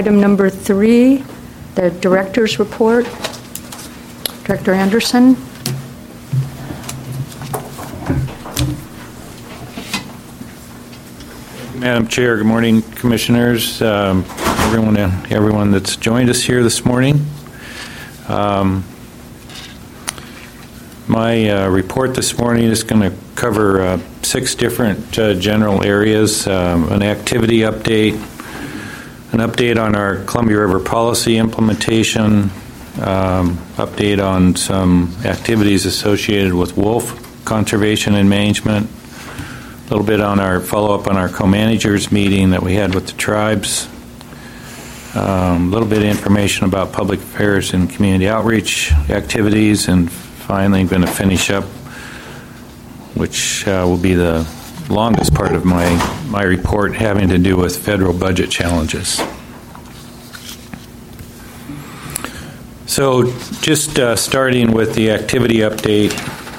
Item number 3, the Director's Report. Director Anderson. Madam Chair, good morning, Commissioners, everyone that's joined us here this morning. My report this morning is going to cover 6 different general areas, an activity update, an update on our Columbia River policy implementation, update on some activities associated with wolf conservation and management, a little bit on our follow-up on our co-managers meeting that we had with the tribes, a little bit of information about public affairs and community outreach activities, and finally going to finish up, which will be the longest part of my report, having to do with federal budget challenges. So just starting with the activity update,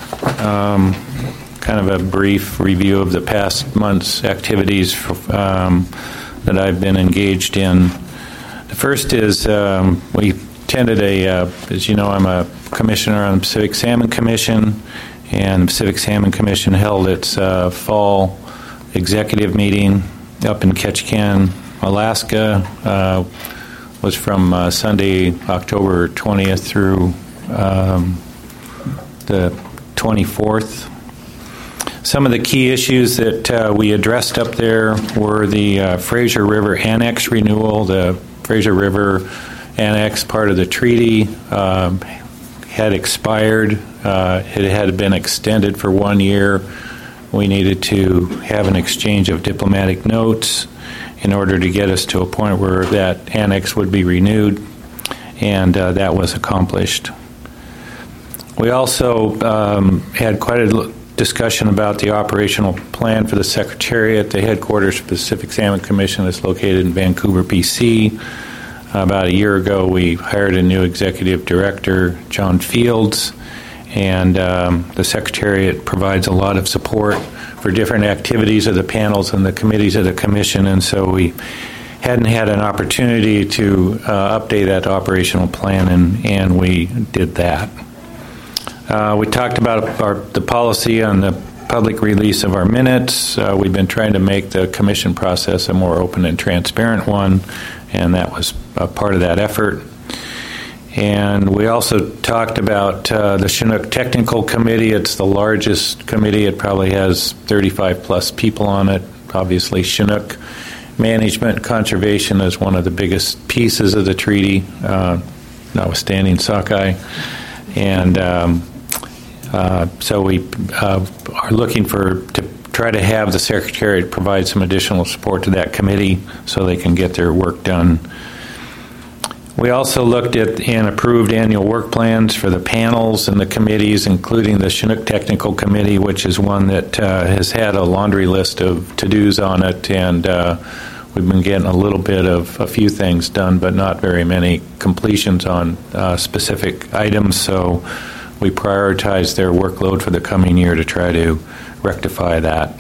kind of a brief review of the past month's activities that I've been engaged in. The first is we attended as you know, I'm a commissioner on the Pacific Salmon Commission, and the Pacific Salmon Commission held its fall executive meeting up in Ketchikan, Alaska. Was from Sunday, October 20th through the 24th. Some of the key issues that we addressed up there were the Fraser River Annex renewal. The Fraser River Annex, part of the treaty, had expired. It had been extended for 1 year. We needed to have an exchange of diplomatic notes in order to get us to a point where that annex would be renewed, and that was accomplished. We also had quite a discussion about the operational plan for the Secretariat. The headquarters of the Pacific Salmon Commission is located in Vancouver, BC. About a year ago, we hired a new executive director, John Fields, and the Secretariat provides a lot of support for different activities of the panels and the committees of the Commission, and so we hadn't had an opportunity to update that operational plan, and we did that. We talked about the policy on the public release of our minutes. We've been trying to make the Commission process a more open and transparent one, and that was a part of that effort. And we also talked about the Chinook Technical Committee. It's the largest committee. It probably has 35 plus people on it. Obviously, Chinook management conservation is one of the biggest pieces of the treaty, notwithstanding sockeye. And so we are looking to try to have the Secretariat provide some additional support to that committee so they can get their work done. We also looked at and approved annual work plans for the panels and the committees, including the Chinook Technical Committee, which is one that has had a laundry list of to-dos on it, and we've been getting a little bit of a few things done, but not very many completions on specific items, so we prioritized their workload for the coming year to try to rectify that.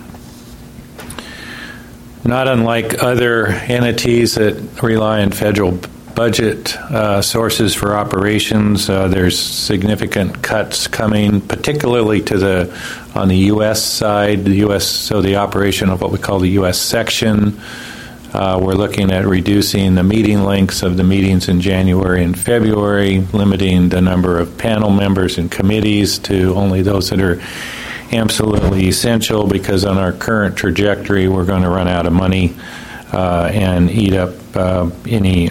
Not unlike other entities that rely on federal budget sources for operations, there's significant cuts coming, particularly on the U.S. side, so the operation of what we call the U.S. section. We're looking at reducing the meeting lengths of the meetings in January and February, limiting the number of panel members and committees to only those that are absolutely essential, because on our current trajectory, we're going to run out of money and eat up any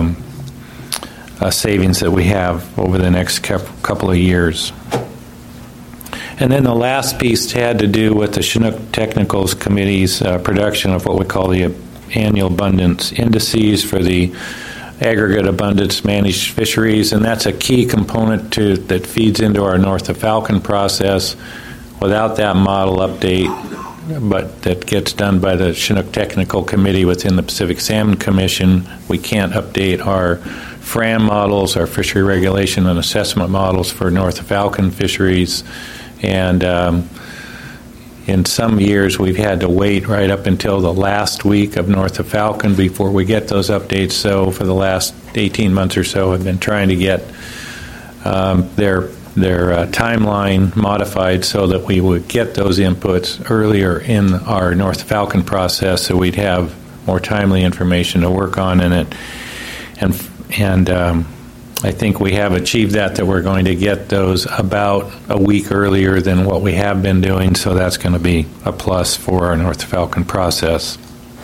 savings that we have over the next couple of years. And then the last piece had to do with the Chinook Technicals Committee's production of what we call the annual abundance indices for the aggregate abundance managed fisheries, and that's a key component that feeds into our North of Falcon process. Without that model update, but that gets done by the Chinook Technical Committee within the Pacific Salmon Commission, we can't update our FRAM models, our fishery regulation and assessment models for North of Falcon fisheries. And in some years, we've had to wait right up until the last week of North of Falcon before we get those updates. So for the last 18 months or so, I've been trying to get their timeline modified so that we would get those inputs earlier in our North of Falcon process, so we'd have more timely information to work on in it. And I think we have achieved that we're going to get those about a week earlier than what we have been doing, so that's going to be a plus for our North Falcon process.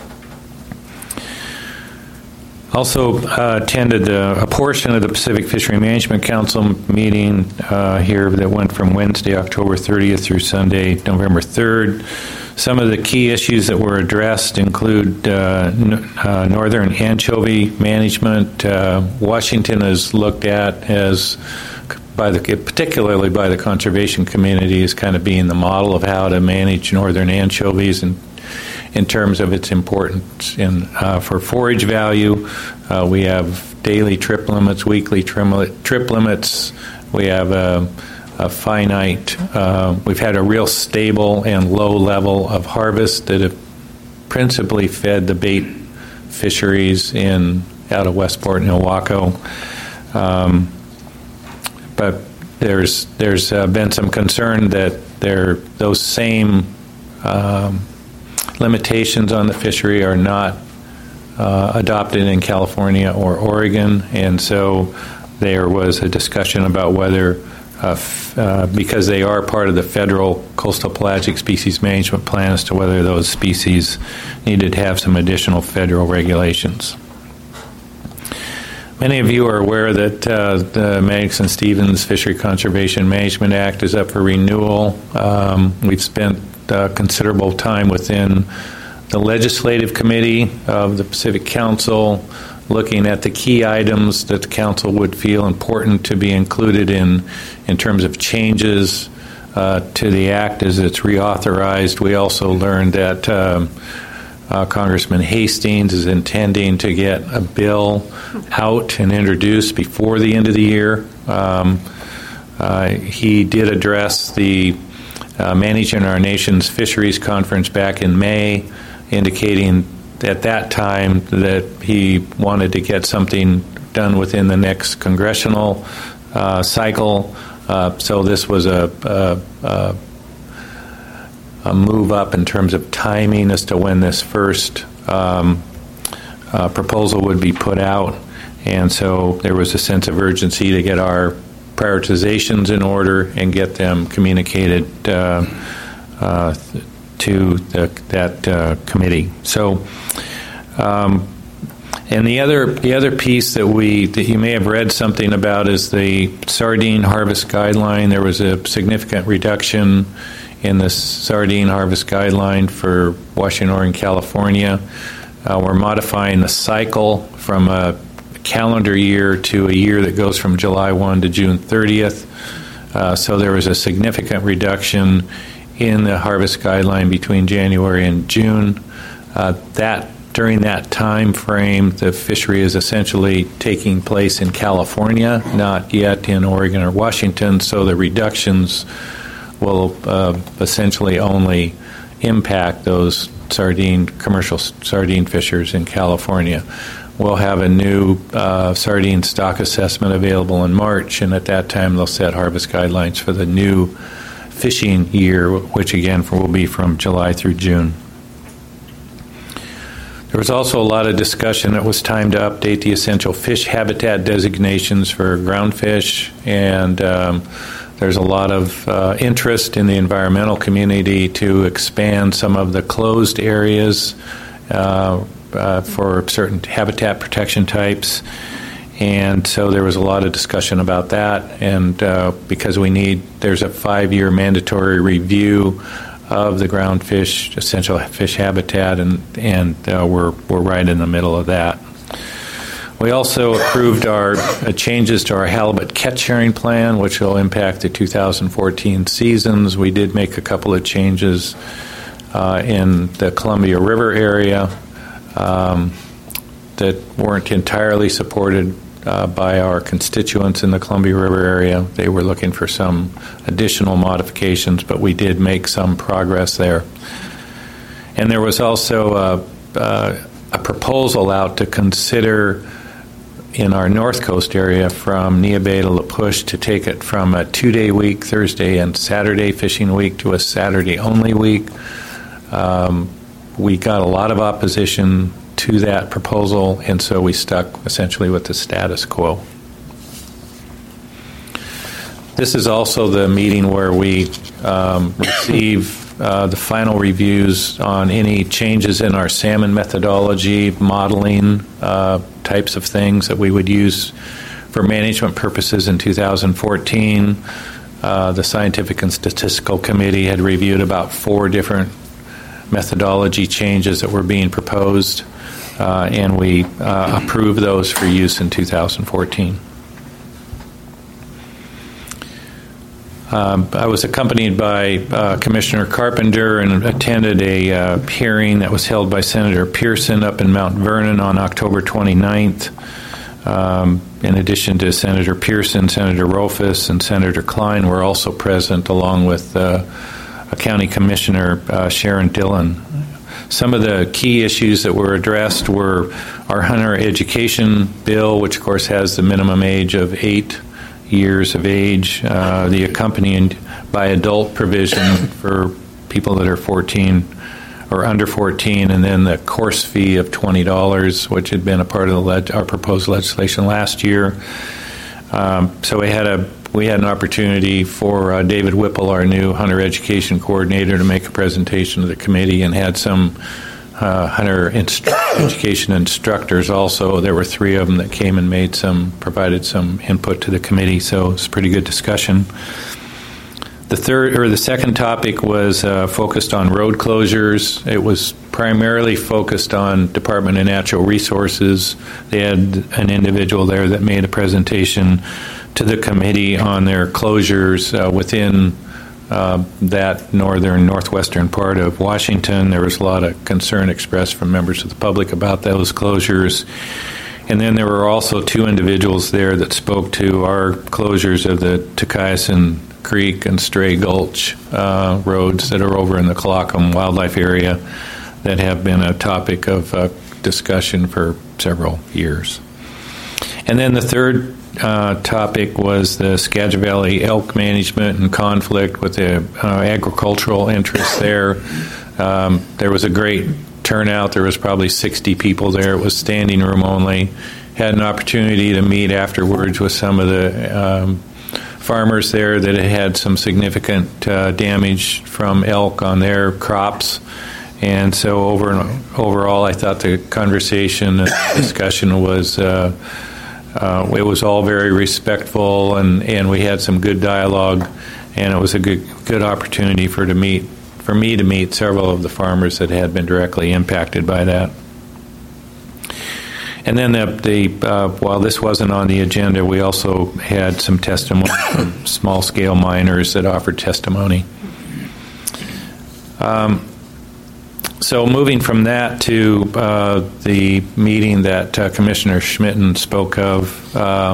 Also attended a portion of the Pacific Fishery Management Council meeting here that went from Wednesday, October 30th through Sunday, November 3rd. Some of the key issues that were addressed include northern anchovy management. Washington is looked at as, particularly by the conservation community, as kind of being the model of how to manage northern anchovies in terms of its importance for forage value. We have daily trip limits, weekly trip limits. We have a finite, we've had a real stable and low level of harvest that have principally fed the bait fisheries out of Westport and Ilwaco. But there's been some concern that those same limitations on the fishery are not adopted in California or Oregon, and so there was a discussion about whether because they are part of the federal coastal pelagic species management plan, as to whether those species needed to have some additional federal regulations. Many of you are aware that the Madison-Stevens Fishery Conservation Management Act is up for renewal. We've spent considerable time within the legislative committee of the Pacific Council looking at the key items that the council would feel important to be included in terms of changes to the act as it's reauthorized. We also learned that Congressman Hastings is intending to get a bill out and introduced before the end of the year. He did address the Managing Our Nation's Fisheries Conference back in May, indicating at that time that he wanted to get something done within the next congressional cycle. So this was a move up in terms of timing as to when this first proposal would be put out. And so there was a sense of urgency to get our prioritizations in order and get them communicated to that committee. So, and the other piece that you may have read something about is the sardine harvest guideline. There was a significant reduction in the sardine harvest guideline for Washington, Oregon, California. We're modifying the cycle from a calendar year to a year that goes from July 1 to June 30th. So there was a significant reduction in the harvest guideline between January and June. During that time frame, the fishery is essentially taking place in California, not yet in Oregon or Washington, so the reductions will essentially only impact those commercial sardine fishers in California. We'll have a new sardine stock assessment available in March, and at that time they'll set harvest guidelines for the new fishing year, which again will be from July through June. There was also a lot of discussion. It was time to update the essential fish habitat designations for groundfish, and there's a lot of interest in the environmental community to expand some of the closed areas for certain habitat protection types. And so there was a lot of discussion about that, and because there's a 5-year mandatory review of the groundfish essential fish habitat, and we're right in the middle of that. We also approved our changes to our halibut catch sharing plan, which will impact the 2014 seasons. We did make a couple of changes in the Columbia River area that weren't entirely supported by our constituents in the Columbia River area. They were looking for some additional modifications, but we did make some progress there. And there was also a proposal out to consider in our North Coast area from Neah Bay to La Push to take it from a 2-day week, Thursday and Saturday fishing week, to a Saturday-only week. We got a lot of opposition to that proposal, and so we stuck essentially with the status quo. This is also the meeting where we receive the final reviews on any changes in our salmon methodology, modeling types of things that we would use for management purposes in 2014. The Scientific and Statistical Committee had reviewed about 4 different methodology changes that were being proposed, and we approved those for use in 2014. I was accompanied by Commissioner Carpenter and attended a hearing that was held by Senator Pearson up in Mount Vernon on October 29th. In addition to Senator Pearson, Senator Rofus and Senator Klein were also present, along with County Commissioner Sharon Dillon. Some of the key issues that were addressed were our hunter education bill, which of course has the minimum age of 8 years of age, the accompanied by adult provision for people that are 14 or under 14, and then the course fee of $20, which had been a part of our proposed legislation last year. So we had an opportunity for David Whipple, our new hunter education coordinator, to make a presentation to the committee, and had some hunter education instructors also. There were 3 of them that came and provided some input to the committee, so it's a pretty good discussion. The second topic was focused on road closures. It was primarily focused on Department of Natural Resources. They had an individual there that made a presentation to the committee on their closures within that northwestern part of Washington. There was a lot of concern expressed from members of the public about those closures. And then there were also 2 individuals there that spoke to our closures of the Tocayson Creek and Stray Gulch roads that are over in the Colocum Wildlife Area that have been a topic of discussion for several years. And then the third topic was the Skagit Valley elk management and conflict with the agricultural interests there. There was a great turnout. There was probably 60 people there. It was standing room only. Had an opportunity to meet afterwards with some of the farmers there that had some significant damage from elk on their crops. And so overall, I thought the conversation and discussion was it was all very respectful, and we had some good dialogue, and it was a good opportunity for me to meet several of the farmers that had been directly impacted by that. And then while this wasn't on the agenda, we also had some testimony from small-scale miners that offered testimony. So moving from that to the meeting that Commissioner Schmitten spoke of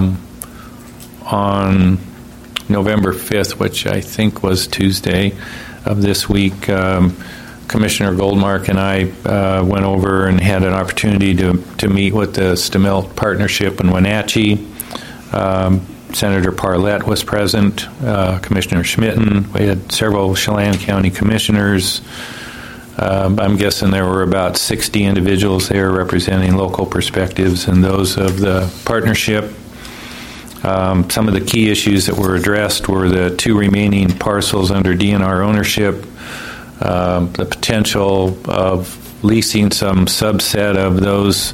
on November 5th, which I think was Tuesday of this week, Commissioner Goldmark and I went over and had an opportunity to meet with the Stamilt Partnership in Wenatchee. Senator Parlett was present, Commissioner Schmitten. We had several Chelan County commissioners. I'm guessing there were about 60 individuals there representing local perspectives and those of the partnership. Some of the key issues that were addressed were the 2 remaining parcels under DNR ownership, the potential of leasing some subset of those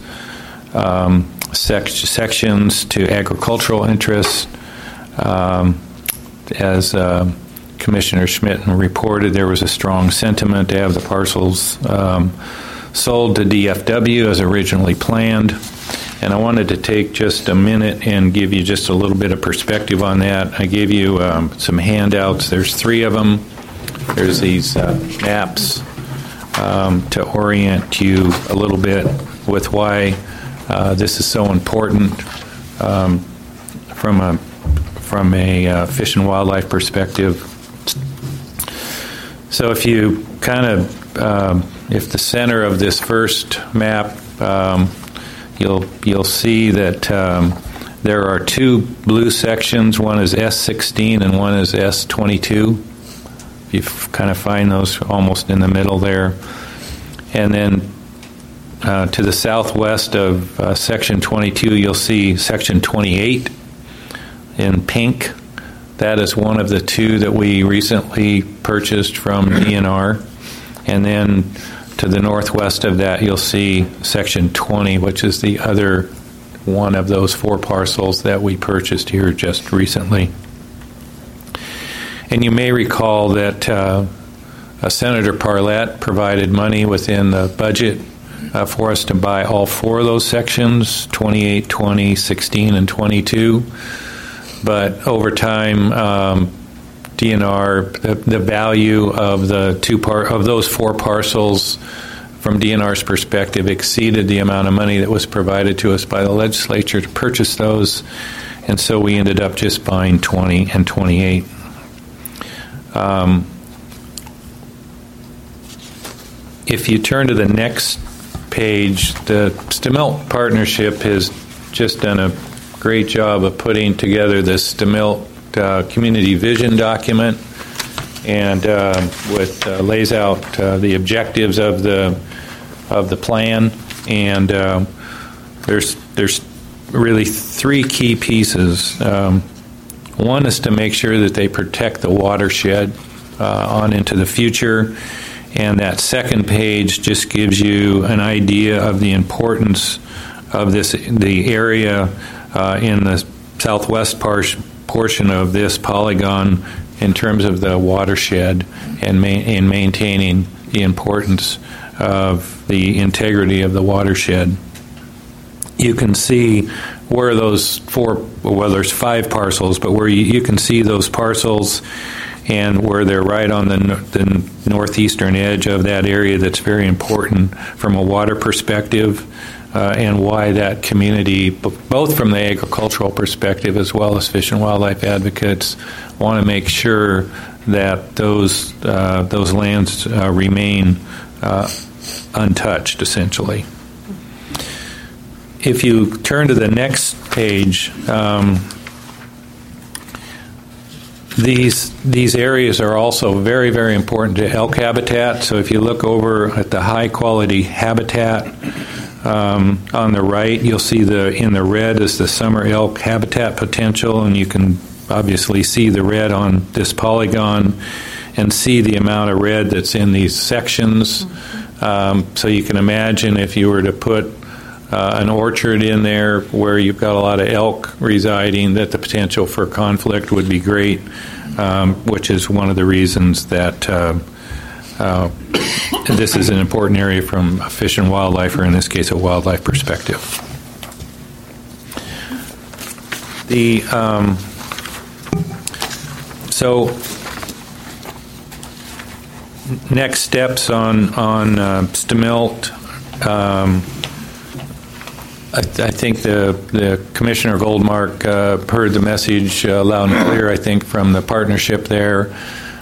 sections to agricultural interests. As Commissioner Schmitten reported, there was a strong sentiment to have the parcels sold to DFW as originally planned. And I wanted to take just a minute and give you just a little bit of perspective on that. I gave you some handouts. There's 3 of them. There's these maps to orient you a little bit with why this is so important. from a fish and wildlife perspective. So if you kind of, if the center of this first map, you'll see that there are two blue sections. One is S16 and one is S22. You kind of find those almost in the middle there. And then to the southwest of Section 22, you'll see Section 28 in pink. That is one of the two that we recently purchased from DNR. And then to the northwest of that, you'll see Section 20, which is the other one of those 4 parcels that we purchased here just recently. And you may recall that Senator Parlett provided money within the budget for us to buy all 4 of those sections, 28, 20, 16, and 22. But over time, DNR, the value of of those 4 parcels from DNR's perspective exceeded the amount of money that was provided to us by the legislature to purchase those, and so we ended up just buying 20 and 28. If you turn to the next page, the Stemilt Partnership has just done a great job of putting together this Stemilt community vision document, and lays out the objectives of the plan. And there's really 3 key pieces. One is to make sure that they protect the watershed on into the future. And that second page just gives you an idea of the importance of the area in the southwest portion of this polygon in terms of the watershed and in maintaining the importance of the integrity of the watershed. You can see where those 4, well, there's 5 parcels, but where you can see those parcels and where they're right on the northeastern edge of that area that's very important from a water perspective, and why that community, both from the agricultural perspective as well as fish and wildlife advocates, want to make sure that those lands remain untouched, essentially. If you turn to the next page, these areas are also very, very important to elk habitat. So if you look over at the high-quality habitat on the right, you'll see in the red is the summer elk habitat potential, and you can obviously see the red on this polygon and see the amount of red that's in these sections. So you can imagine if you were to put an orchard in there where you've got a lot of elk residing, that the potential for conflict would be great, which is one of the reasons that this is an important area from a fish and wildlife, or in this case, a wildlife perspective. So next steps on Stemilt. I think the Commissioner Goldmark heard the message loud and clear, I think, from the partnership there.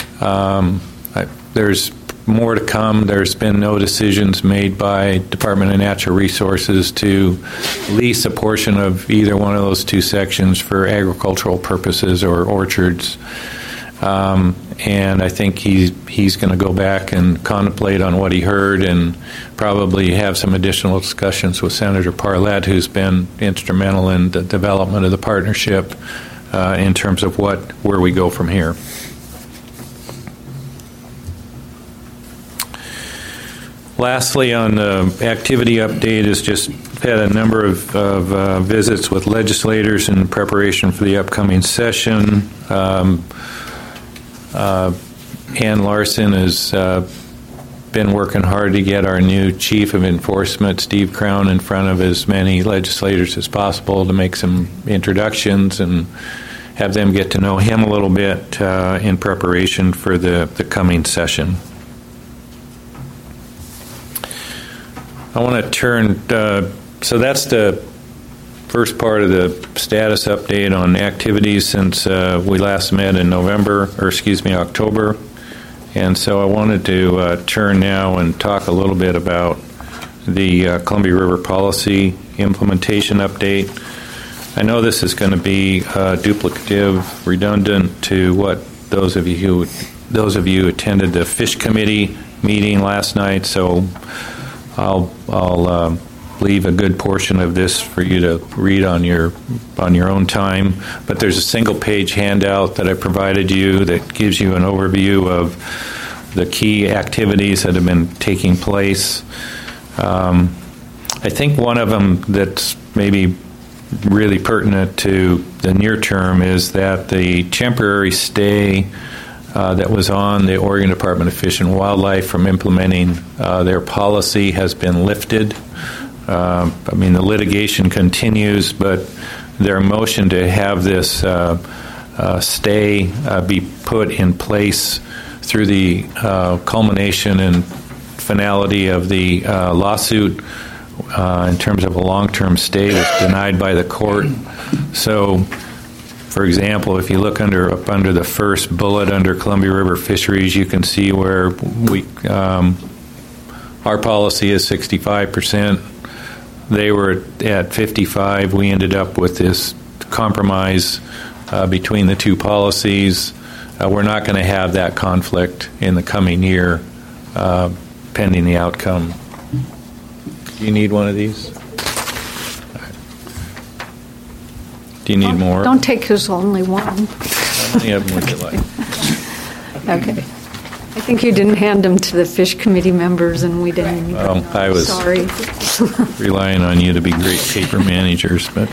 There's more to come. There's been no decisions made by Department of Natural Resources to lease a portion of either one of those 2 sections for agricultural purposes or orchards. And I think he's going to go back and contemplate on what he heard and probably have some additional discussions with Senator Parlett, who's been instrumental in the development of the partnership in terms of where we go from here. Lastly, on the activity update, is just had a number of visits with legislators in preparation for the upcoming session. Ann Larson has been working hard to get our new Chief of Enforcement, Steve Crown, in front of as many legislators as possible to make some introductions and have them get to know him a little bit in preparation for the coming session. I want to turn, so that's the first part of the status update on activities since we last met in October. And so I wanted to turn now and talk a little bit about the Columbia River Policy Implementation Update. I know this is going to be duplicative, redundant to what those of you who attended the Fish Committee meeting last night, so I'll leave a good portion of this for you to read on your own time. But there's a single-page handout that I provided you that gives you an overview of the key activities that have been taking place. I think one of them that's maybe really pertinent to the near term is that the temporary stay that was on the Oregon Department of Fish and Wildlife from implementing their policy has been lifted. The litigation continues, but their motion to have this stay be put in place through the culmination and finality of the lawsuit in terms of a long-term stay was denied by the court. So, for example, if you look under the first bullet under Columbia River Fisheries, you can see where our policy is 65%. They were at 55. We ended up with this compromise between the two policies. We're not going to have that conflict in the coming year, pending the outcome. Do you need one of these? Do you need more? Don't take his only one. How many of them would you like? Okay. I think you didn't hand them to the Fish Committee members, and we didn't. Well, I was sorry. relying on you to be great paper managers. But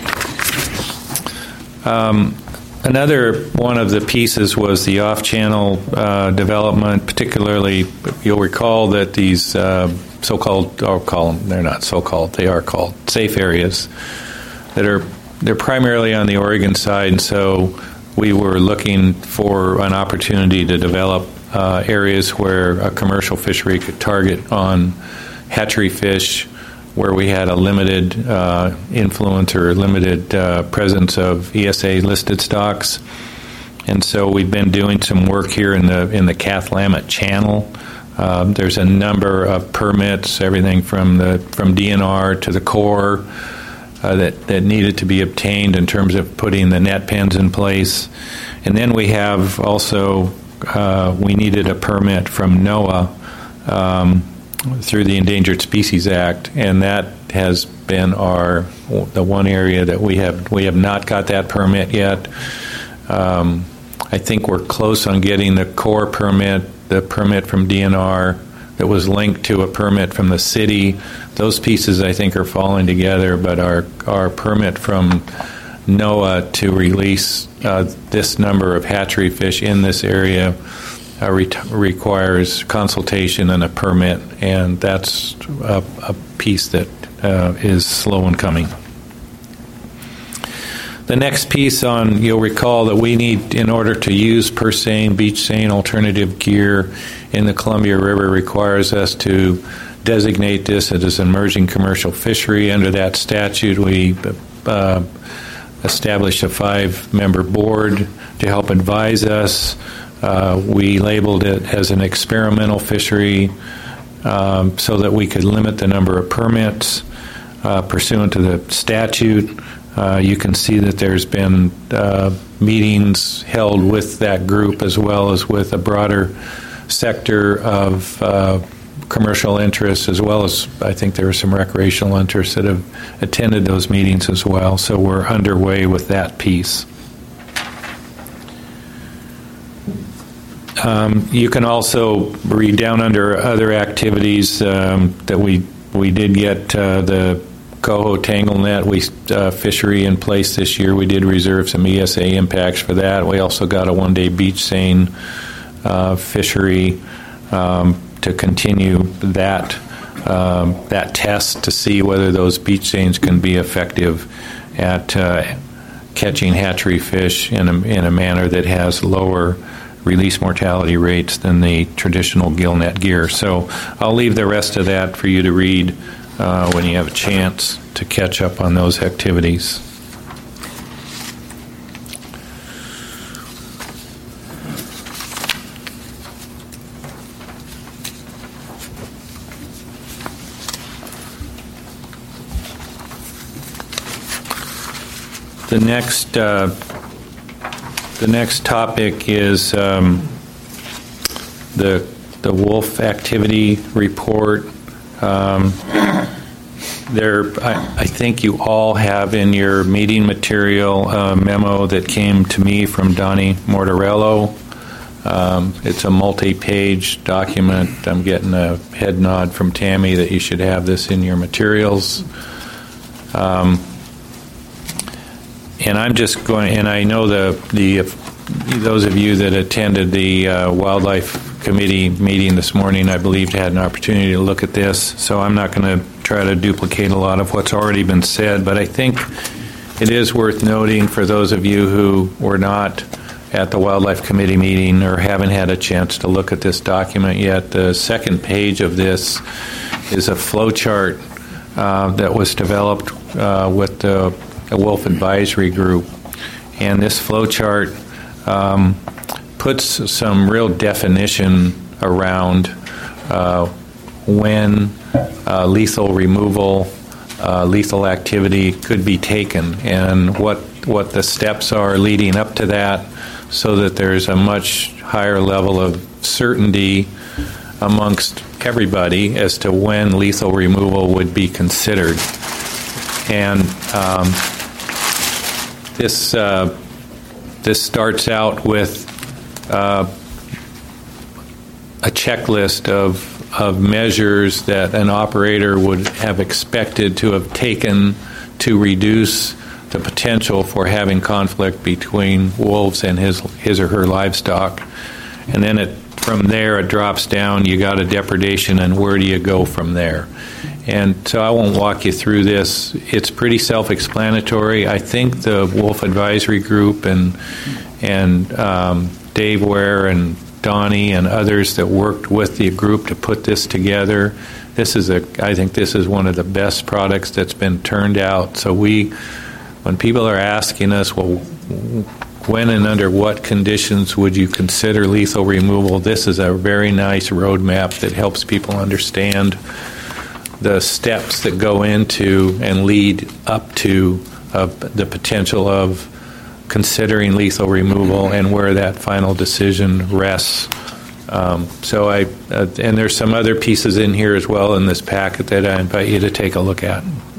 another one of the pieces was the off-channel development, particularly, you'll recall that these so-called, I'll call them, they're not so-called, they are called safe areas they're primarily on the Oregon side, and so we were looking for an opportunity to develop areas where a commercial fishery could target on hatchery fish, where we had a limited influence or limited presence of ESA-listed stocks. And so we've been doing some work here in the Kathlamet Channel. There's a number of permits, everything from DNR to the Corps, that needed to be obtained in terms of putting the net pens in place. And then we have also, we needed a permit from NOAA through the Endangered Species Act, and that has been the one area that we have not got that permit yet. I think we're close on getting the Corps permit, the permit from DNR that was linked to a permit from the city. Those pieces, I think, are falling together, but our permit from NOAA to release this number of hatchery fish in this area requires consultation and a permit, and that's a piece that is slow in coming. The next piece you'll recall that we need, in order to use purse seine, beach seine, alternative gear in the Columbia River, requires us to designate this as an emerging commercial fishery. Under that statute, we established a 5-member board to help advise us. We labeled it as an experimental fishery so that we could limit the number of permits pursuant to the statute. You can see that there's been meetings held with that group as well as with a broader sector of commercial interests, as well as I think there are some recreational interests that have attended those meetings as well. So we're underway with that piece. You can also read down under other activities that we did get the coho tangle net fishery in place this year. We did reserve some ESA impacts for that. We also got a one-day beach seine fishery to continue that test to see whether those beach seines can be effective at catching hatchery fish in a manner that has lower release mortality rates than the traditional gill net gear. So I'll leave the rest of that for you to read when you have a chance to catch up on those activities. The next topic is the wolf activity report. I think you all have in your meeting material a memo that came to me from Donnie Mortarello. It's a multi-page document. I'm getting a head nod from Tammy that you should have this in your materials. And I'm just going, and I know those of you that attended the Wildlife Committee meeting this morning, I believe, had an opportunity to look at this, so I'm not going to try to duplicate a lot of what's already been said, but I think it is worth noting for those of you who were not at the Wildlife Committee meeting or haven't had a chance to look at this document yet, the second page of this is a flow chart that was developed with the Wolf Advisory Group. And this flow chart puts some real definition around when lethal removal, lethal activity could be taken, and what the steps are leading up to that, so that there's a much higher level of certainty amongst everybody as to when lethal removal would be considered. And this starts out with a checklist of measures that an operator would have expected to have taken to reduce the potential for having conflict between wolves and his or her livestock. And then from there it drops down. You got a depredation, and where do you go from there? And so I won't walk you through this. It's pretty self-explanatory. I think the Wolf Advisory Group and Dave Ware and Donnie and others that worked with the group to put this together, I think this is one of the best products that's been turned out. So when people are asking us, well, when and under what conditions would you consider lethal removal, this is a very nice roadmap that helps people understand the steps that go into and lead up to the potential of considering lethal removal and where that final decision rests. And there's some other pieces in here as well in this packet that I invite you to take a look at.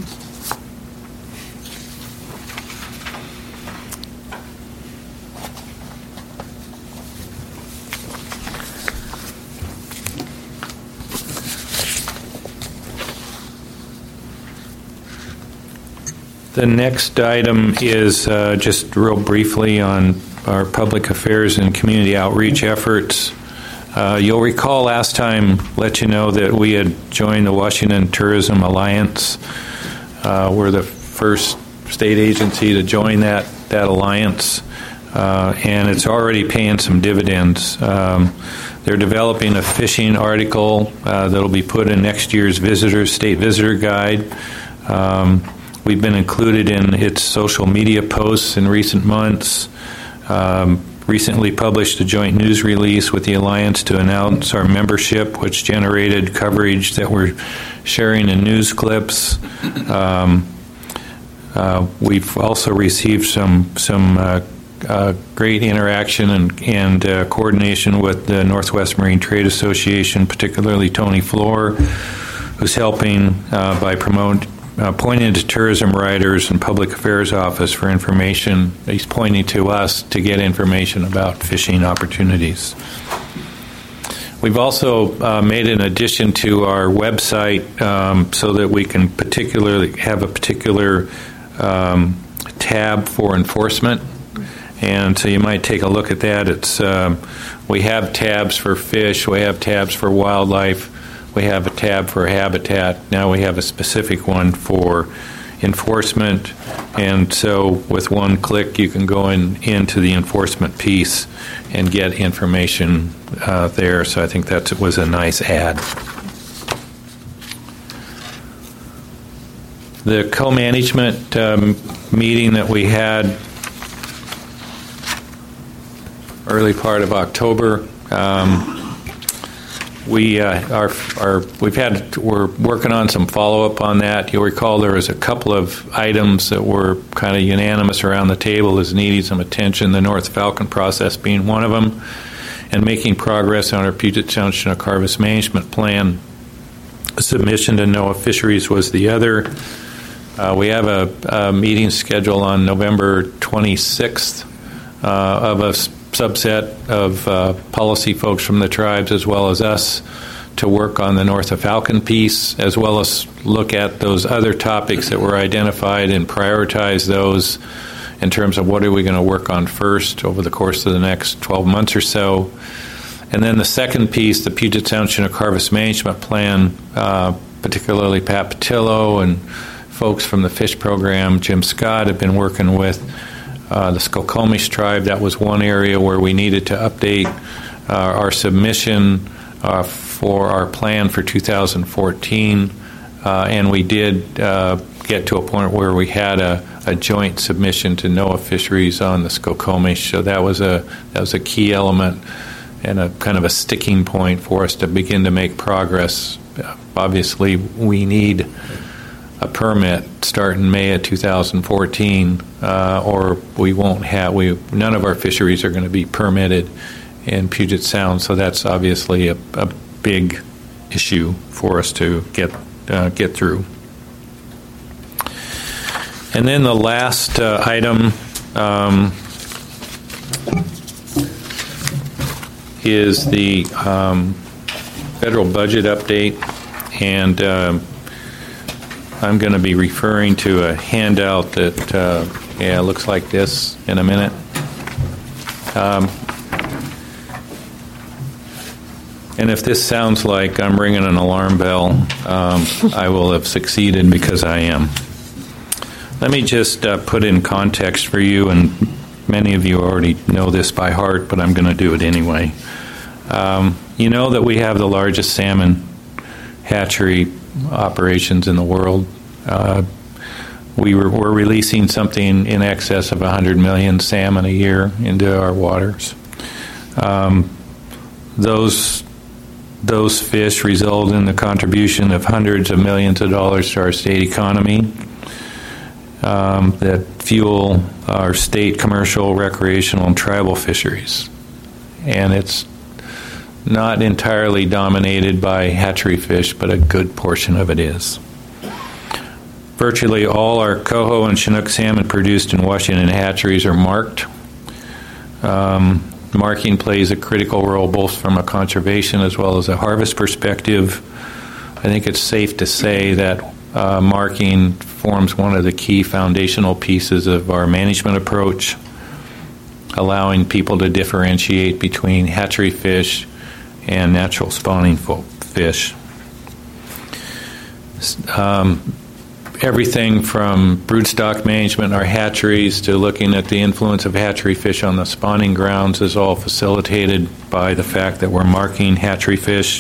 The next item is just real briefly on our public affairs and community outreach efforts. You'll recall last time, let you know that we had joined the Washington Tourism Alliance. We're the first state agency to join that alliance, and it's already paying some dividends. They're developing a fishing article that'll be put in next year's state visitor guide. We've been included in its social media posts in recent months. Recently published a joint news release with the Alliance to announce our membership, which generated coverage that we're sharing in news clips. We've also received some great interaction and coordination with the Northwest Marine Trade Association, particularly Tony Floor, who's helping by pointing to tourism writers and public affairs office for information. He's pointing to us to get information about fishing opportunities. We've also made an addition to our website so that we can particularly have a particular tab for enforcement. And so you might take a look at that. We have tabs for fish, we have tabs for wildlife, we have a tab for habitat. Now we have a specific one for enforcement. And so with one click, you can go into the enforcement piece and get information there. So I think that was a nice add. The co-management meeting that we had early part of October, we're working on some follow-up on that. You'll recall there was a couple of items that were kind of unanimous around the table as needing some attention, the North Falcon process being one of them, and making progress on our Puget Sound Chinook Harvest Management Plan. Submission to NOAA Fisheries was the other. We have a meeting scheduled on November 26th of a subset of policy folks from the tribes as well as us to work on the North of Falcon piece, as well as look at those other topics that were identified and prioritize those in terms of what are we going to work on first over the course of the next 12 months or so. And then the second piece, the Puget Sound Chinook Harvest Management Plan, particularly Pat Patillo and folks from the fish program, Jim Scott, have been working with the Skokomish tribe. That was one area where we needed to update our submission for our plan for 2014, and we did get to a point where we had a joint submission to NOAA Fisheries on the Skokomish. So that was a key element and a kind of a sticking point for us to begin to make progress. Obviously, we need a permit starting May of 2014, or we won't have. None of our fisheries are going to be permitted in Puget Sound. So that's obviously a big issue for us to get through. And then the last item is the federal budget update, and I'm going to be referring to a handout that looks like this in a minute. And if this sounds like I'm ringing an alarm bell, I will have succeeded because I am. Let me just put in context for you, and many of you already know this by heart, but I'm going to do it anyway. You know that we have the largest salmon hatchery operations in the world. We're releasing something in excess of 100 million salmon a year into our waters. Those fish result in the contribution of hundreds of millions of dollars to our state economy that fuel our state commercial, recreational, and tribal fisheries. And it's not entirely dominated by hatchery fish, but a good portion of it is. Virtually all our coho and Chinook salmon produced in Washington hatcheries are marked. Marking plays a critical role both from a conservation as well as a harvest perspective. I think it's safe to say that marking forms one of the key foundational pieces of our management approach, allowing people to differentiate between hatchery fish and natural spawning fish. Everything from broodstock management in our hatcheries to looking at the influence of hatchery fish on the spawning grounds is all facilitated by the fact that we're marking hatchery fish.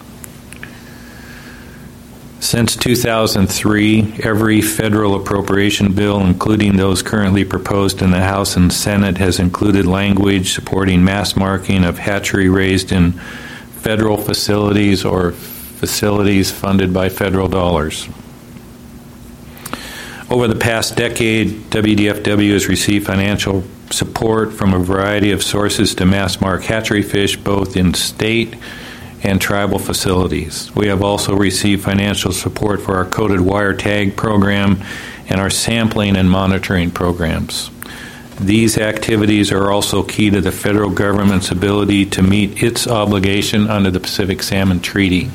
Since 2003, every federal appropriation bill, including those currently proposed in the House and Senate, has included language supporting mass marking of hatchery raised in federal facilities or facilities funded by federal dollars. Over the past decade, WDFW has received financial support from a variety of sources to mass mark hatchery fish, both in state and tribal facilities. We have also received financial support for our coated wire tag program and our sampling and monitoring programs. These activities are also key to the federal government's ability to meet its obligation under the Pacific Salmon Treaty.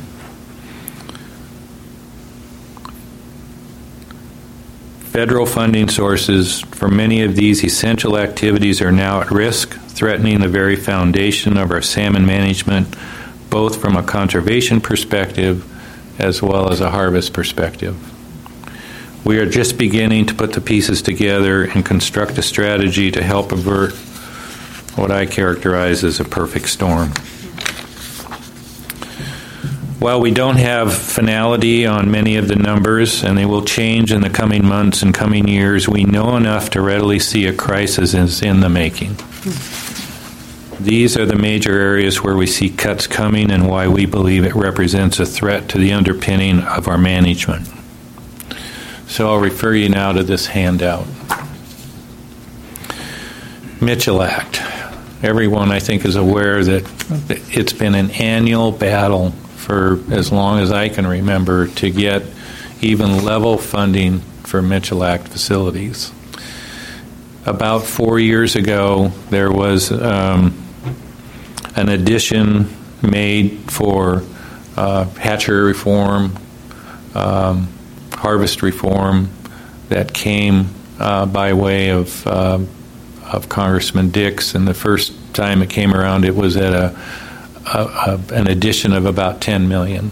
Federal funding sources for many of these essential activities are now at risk, threatening the very foundation of our salmon management, both from a conservation perspective as well as a harvest perspective. We are just beginning to put the pieces together and construct a strategy to help avert what I characterize as a perfect storm. While we don't have finality on many of the numbers, and they will change in the coming months and coming years, we know enough to readily see a crisis is in the making. These are the major areas where we see cuts coming and why we believe it represents a threat to the underpinning of our management. So I'll refer you now to this handout. Mitchell Act. Everyone, I think, is aware that it's been an annual battle for as long as I can remember to get even level funding for Mitchell Act facilities. About 4 years ago, there was an addition made for hatchery reform, harvest reform that came by way of Congressman Dix, and the first time it came around, it was at an addition of about $10 million.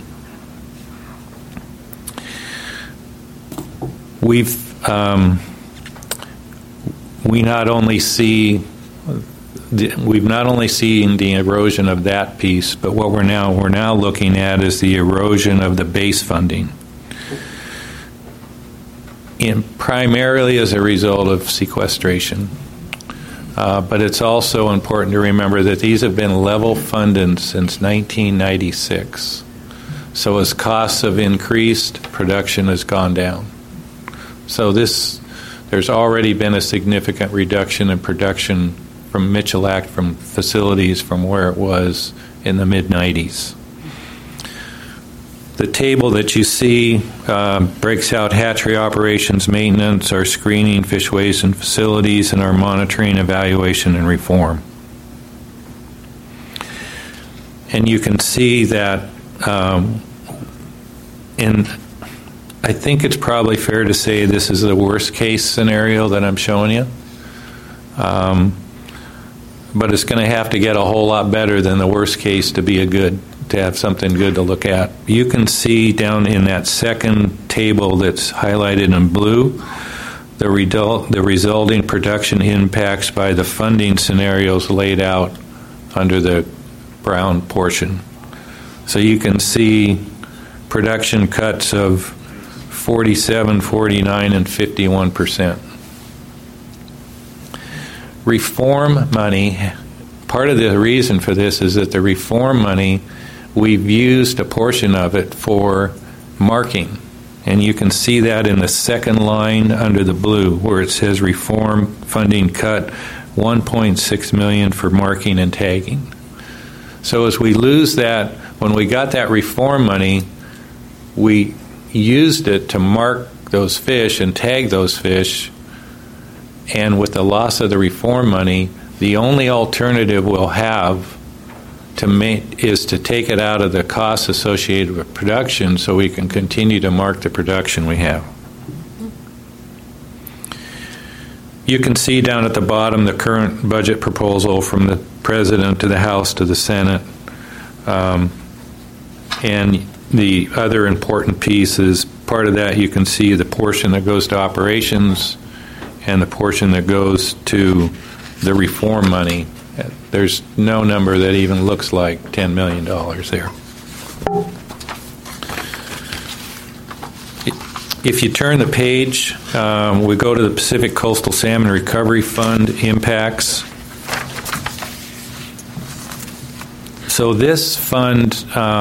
We've not only seen the erosion of that piece, but what we're now looking at is the erosion of the base funding, primarily as a result of sequestration. But it's also important to remember that these have been level funded since 1996. So as costs have increased, production has gone down. So there's already been a significant reduction in production from Mitchell Act from facilities from where it was in the mid-90s. The table that you see breaks out hatchery operations, maintenance, our screening, fish waste and facilities, and our monitoring, evaluation, and reform. And you can see that I think it's probably fair to say this is the worst case scenario that I'm showing you. But it's going to have to get a whole lot better than the worst case to have something good to look at. You can see down in that second table that's highlighted in blue the resulting production impacts by the funding scenarios laid out under the brown portion. So you can see production cuts of 47, 49, and 51%. Reform money, part of the reason for this is that the reform money, we've used a portion of it for marking. And you can see that in the second line under the blue where it says reform funding cut $1.6 million for marking and tagging. So as we lose that, when we got that reform money, we used it to mark those fish and tag those fish. And with the loss of the reform money, the only alternative we'll have is to take it out of the costs associated with production so we can continue to mark the production we have. You can see down at the bottom the current budget proposal from the President to the House to the Senate. And the other important piece is part of that you can see the portion that goes to operations and the portion that goes to the reform money. There's no number that even looks like $10 million there. If you turn the page, we go to the Pacific Coastal Salmon Recovery Fund impacts. So this fund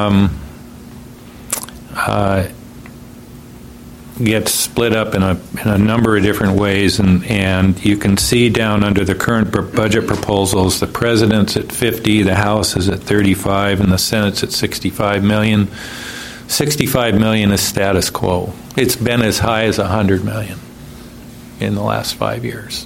gets split up in a number of different ways, and you can see down under the current budget proposals, the President's at 50, the House is at 35, and the Senate's at 65 million. 65 million is status quo. It's been as high as 100 million in the last 5 years.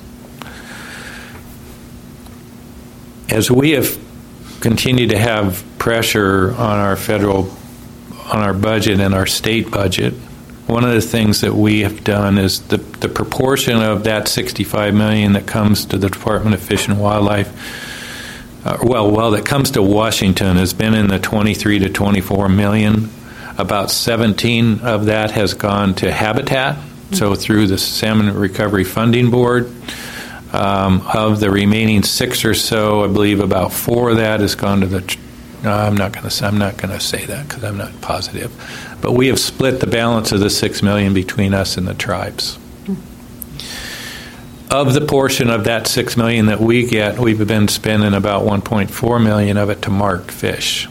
As we have continued to have pressure on our budget and our state budget, one of the things that we have done is the proportion of that 65 million that comes to the Department of Fish and Wildlife, that comes to Washington has been in the 23 to 24 million. About 17 of that has gone to Habitat, so through the Salmon Recovery Funding Board. Of the remaining 6 or so, I believe about 4 of that has gone to the. I'm not going to say that because I'm not positive. But we have split the balance of the $6 million between us and the tribes. of the portion of that $6 million that we get, we've been spending about $1.4 million of it to mark fish.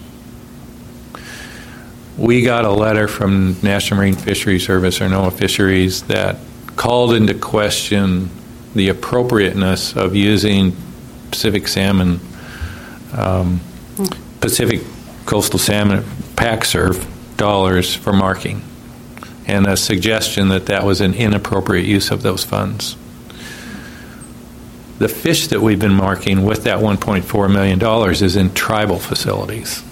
We got a letter from National Marine Fisheries Service, or NOAA Fisheries, that called into question the appropriateness of using Pacific salmon, Pacific coastal salmon pack surf dollars for marking, and a suggestion that that was an inappropriate use of those funds. The fish that we've been marking with that $1.4 million is in tribal facilities.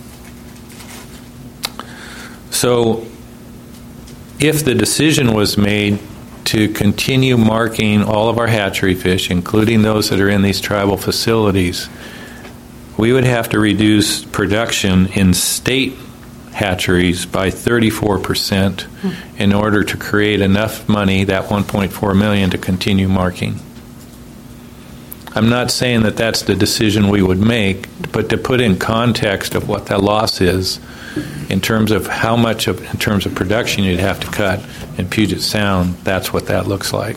So if the decision was made to continue marking all of our hatchery fish, including those that are in these tribal facilities, we would have to reduce production in state hatcheries by 34% in order to create enough money, that $1.4 million, to continue marking. I'm not saying that that's the decision we would make, but to put in context of what that loss is, in terms of how much in terms of production you'd have to cut in Puget Sound, that's what that looks like.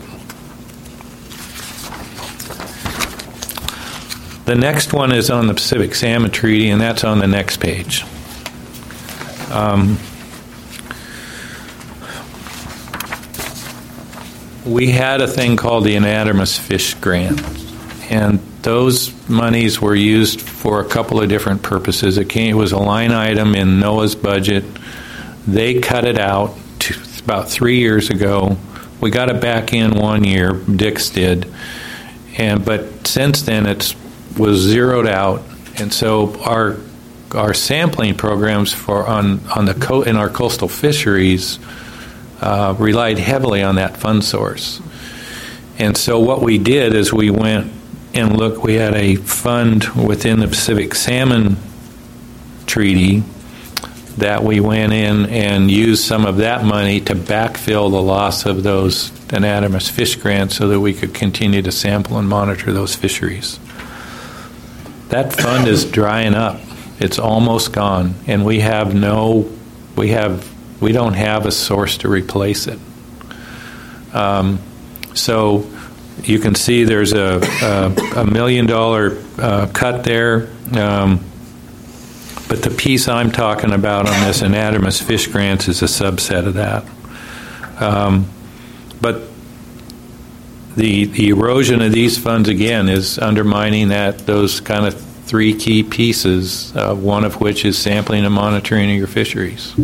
The next one is on the Pacific Salmon Treaty, and that's on the next page. We had a thing called the Anadromous Fish Grant, and those monies were used for a couple of different purposes. It was a line item in NOAA's budget. They cut it out about 3 years ago. We got it back in 1 year, Dix did, but since then it was zeroed out, and so our sampling programs in our coastal fisheries relied heavily on that fund source. And so what we did is we went and looked. We had a fund within the Pacific Salmon Treaty that we went in and used some of that money to backfill the loss of those anadromous fish grants so that we could continue to sample and monitor those fisheries. That fund is drying up. It's almost gone, and we don't have a source to replace it. So you can see there's a $1 million cut there, but the piece I'm talking about on this anadromous fish grants is a subset of that. But the erosion of these funds, again, is undermining those kind of three key pieces, one of which is sampling and monitoring of your fisheries.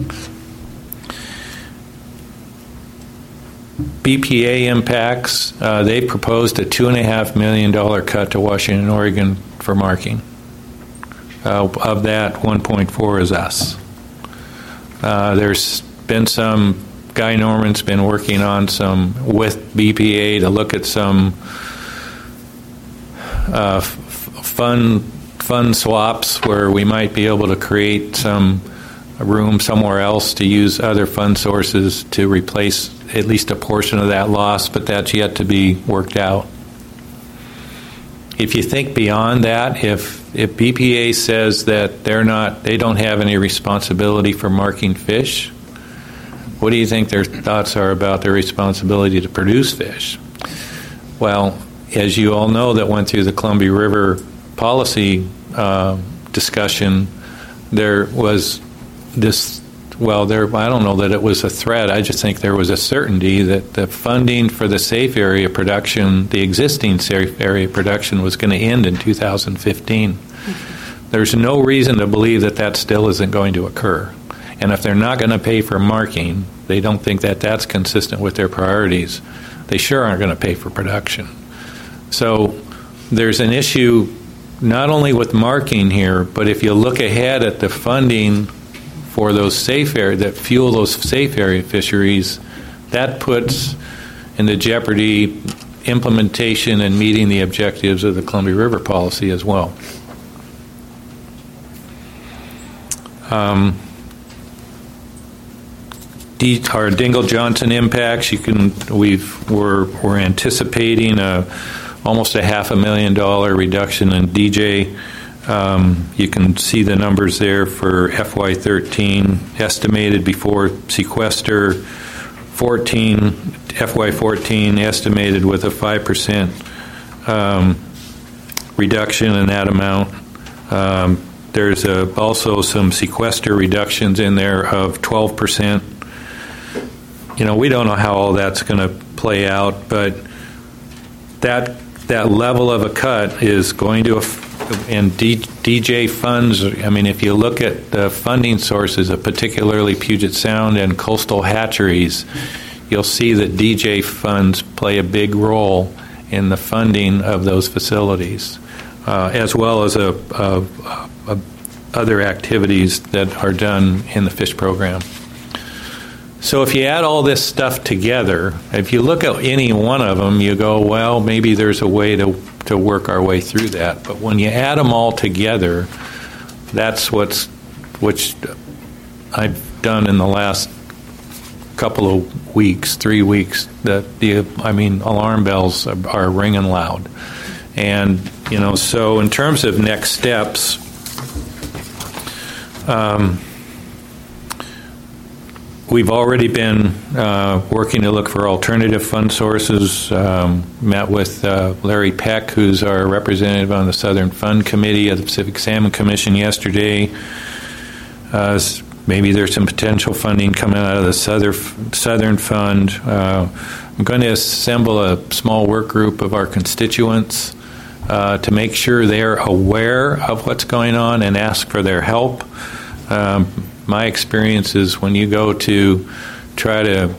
BPA impacts, they proposed a $2.5 million cut to Washington and Oregon for marking. Of that, 1.4 is us. There's been some, Guy Norman's been working on some with BPA to look at some fund swaps where we might be able to create some room somewhere else to use other fund sources to replace at least a portion of that loss, but that's yet to be worked out. If you think beyond that, if BPA says that they don't have any responsibility for marking fish, what do you think their thoughts are about their responsibility to produce fish? Well, as you all know that went through the Columbia River policy discussion, there was this, I don't know that it was a threat. I just think there was a certainty that the funding for the safe area production, the existing safe area production, was going to end in 2015. Mm-hmm. There's no reason to believe that still isn't going to occur. And if they're not going to pay for marking, they don't think that that's consistent with their priorities, they sure aren't going to pay for production. So there's an issue not only with marking here, but if you look ahead at the funding for those safe area that fuel those safe area fisheries, that puts into jeopardy implementation and meeting the objectives of the Columbia River policy as well. Our Dingell-Johnson impacts, we're anticipating almost a $500,000 reduction in DJ. You can see the numbers there for FY13 estimated before sequester, FY14 estimated with a 5% reduction in that amount. There's also some sequester reductions in there of 12%. We don't know how all that's going to play out, but that level of a cut is going to, and DJ funds, if you look at the funding sources of particularly Puget Sound and coastal hatcheries, you'll see that DJ funds play a big role in the funding of those facilities, as well as other activities that are done in the fish program. So if you add all this stuff together, if you look at any one of them, you go, well, maybe there's a way to work our way through that. But when you add them all together, that's which I've done in the last couple of weeks, 3 weeks, that alarm bells are ringing loud. And, so in terms of next steps, we've already been working to look for alternative fund sources. Met with Larry Peck, who's our representative on the Southern Fund Committee of the Pacific Salmon Commission yesterday. Maybe there's some potential funding coming out of the Southern Fund. I'm going to assemble a small work group of our constituents to make sure they're aware of what's going on and ask for their help. My experience is when you go to try to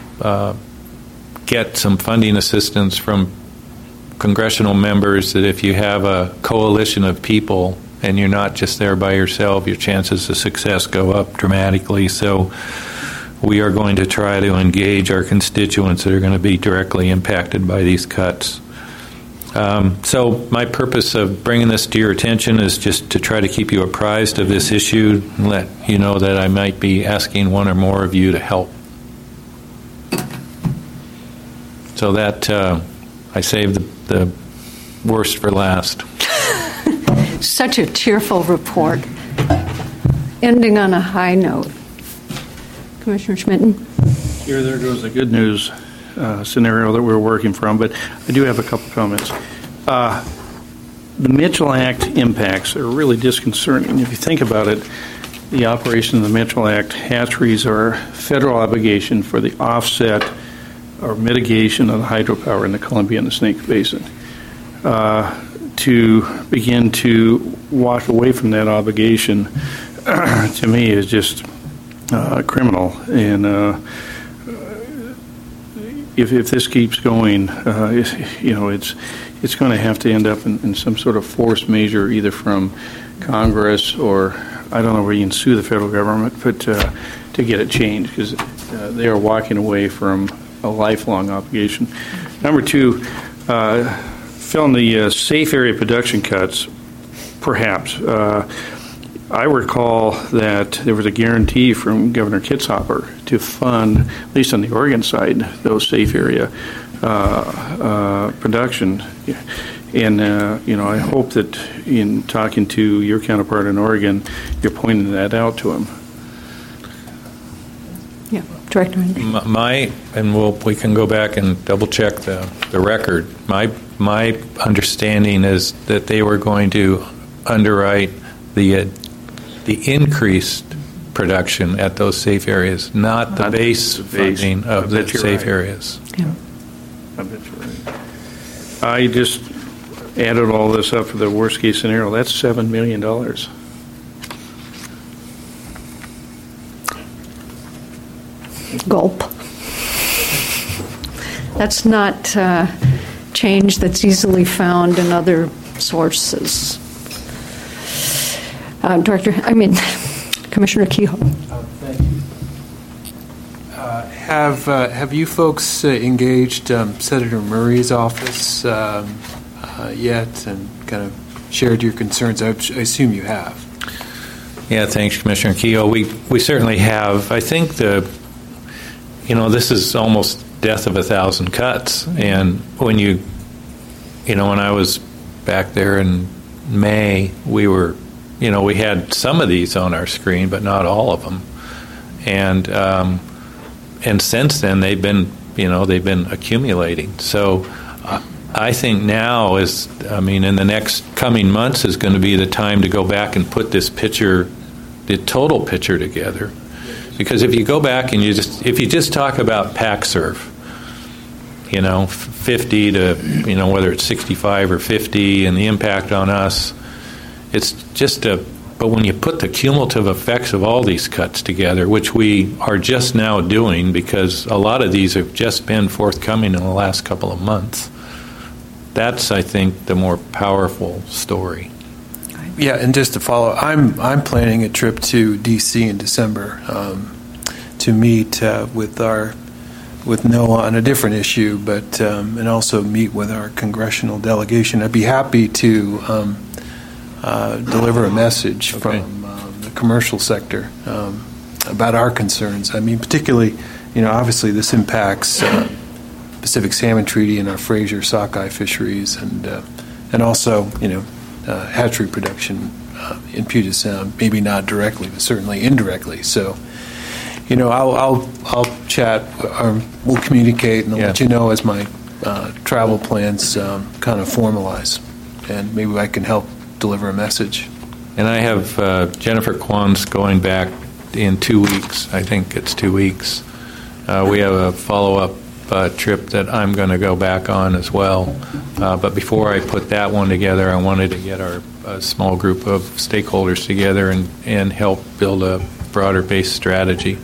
get some funding assistance from congressional members, that if you have a coalition of people and you're not just there by yourself, your chances of success go up dramatically. So we are going to try to engage our constituents that are going to be directly impacted by these cuts. So my purpose of bringing this to your attention is just to try to keep you apprised of this issue and let you know that I might be asking one or more of you to help. So that I saved the worst for last. Such a tearful report, ending on a high note. Commissioner Schmitten? Here, there goes the good news scenario that we're working from, but I do have a couple comments. The Mitchell Act impacts are really disconcerting. If you think about it, the operation of the Mitchell Act hatcheries are a federal obligation for the offset or mitigation of the hydropower in the Columbia and the Snake Basin. To begin to walk away from that obligation, to me, is just criminal. And if this keeps going, it's going to have to end up in some sort of force measure, either from Congress or I don't know where you can sue the federal government, but to get it changed, because they are walking away from a lifelong obligation. Number two, filling the safe area production cuts, perhaps. I recall that there was a guarantee from Governor Kitzhaber to fund, at least on the Oregon side, those safe area production. And, I hope that in talking to your counterpart in Oregon, you're pointing that out to him. Yeah, Director. We can go back and double check the record. My understanding is that they were going to underwrite the increased production at those safe areas, not the base funding of the safe areas. Yeah. I bet you're right. I just added all this up for the worst case scenario. That's $7 million. Gulp. That's not change that's easily found in other sources. Commissioner Kehoe. Thank you. Have you folks engaged Senator Murray's office yet and kind of shared your concerns? I assume you have. Yeah, thanks, Commissioner Kehoe. We certainly have. I think this is almost death of 1,000 cuts. And when when I was back there in May, we were, we had some of these on our screen, but not all of them. And since then they've been accumulating. So I think now is, in the next coming months is going to be the time to go back and put this picture, the total picture together. Because if you go back and if you just talk about PACSERV, 50 to, whether it's 65 or 50 and the impact on us, it's just but when you put the cumulative effects of all these cuts together, which we are just now doing because a lot of these have just been forthcoming in the last couple of months, that's, I think, the more powerful story. Yeah, and just to follow, I'm planning a trip to D.C. in December to meet with NOAA on a different issue, but and also meet with our congressional delegation. I'd be happy to deliver a message from the commercial sector about our concerns. Particularly, obviously this impacts Pacific Salmon Treaty and our Fraser sockeye fisheries, and also hatchery production in Puget Sound. Maybe not directly, but certainly indirectly. So, I'll chat. We'll communicate, and I'll let you know as my travel plans kind of formalize, and maybe I can help deliver a message. And I have Jennifer Kwan's going back in 2 weeks. I think it's 2 weeks. We have a follow-up trip that I'm going to go back on as well. But before I put that one together, I wanted to get our small group of stakeholders together and help build a broader-based strategy.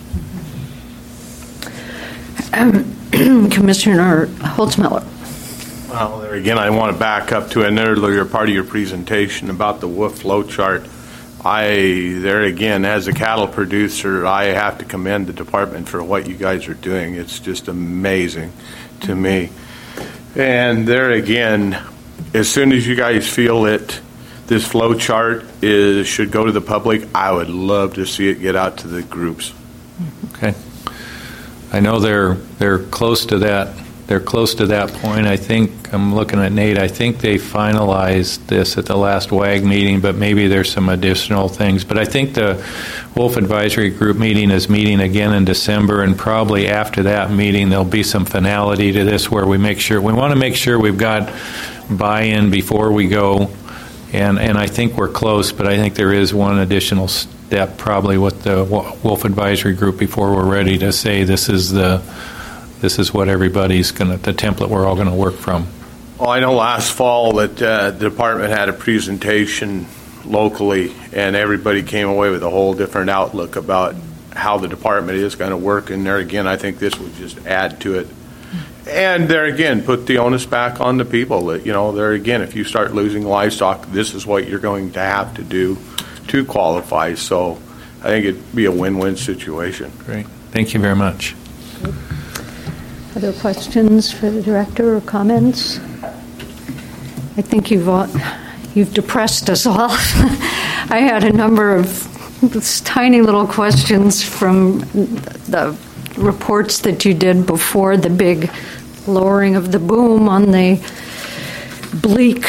Commissioner Holtzmiller. Well, there again, I want to back up to an earlier part of your presentation about the WWOOF flow chart. There again, as a cattle producer, I have to commend the department for what you guys are doing. It's just amazing to me. And there again, as soon as you guys feel that this flow chart should go to the public, I would love to see it get out to the groups. Okay. I know they're close to that. They're close to that point. I think, I'm looking at Nate, I think they finalized this at the last WAG meeting, but maybe there's some additional things. But I think the Wolf Advisory Group meeting is meeting again in December, and probably after that meeting there'll be some finality to this where we want to make sure we've got buy-in before we go, and I think we're close, but I think there is one additional step probably with the Wolf Advisory Group before we're ready to say this is what everybody's the template we're all going to work from. Well, I know last fall that the department had a presentation locally, and everybody came away with a whole different outlook about how the department is going to work. And there again, I think this would just add to it. And there again, put the onus back on the people that, there again, if you start losing livestock, this is what you're going to have to do to qualify. So I think it'd be a win-win situation. Great. Thank you very much. Other questions for the director or comments? I think you've depressed us all. I had a number of tiny little questions from the reports that you did before the big lowering of the boom on the bleak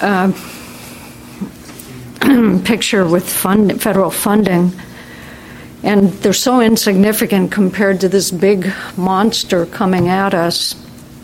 picture with federal funding. And they're so insignificant compared to this big monster coming at us.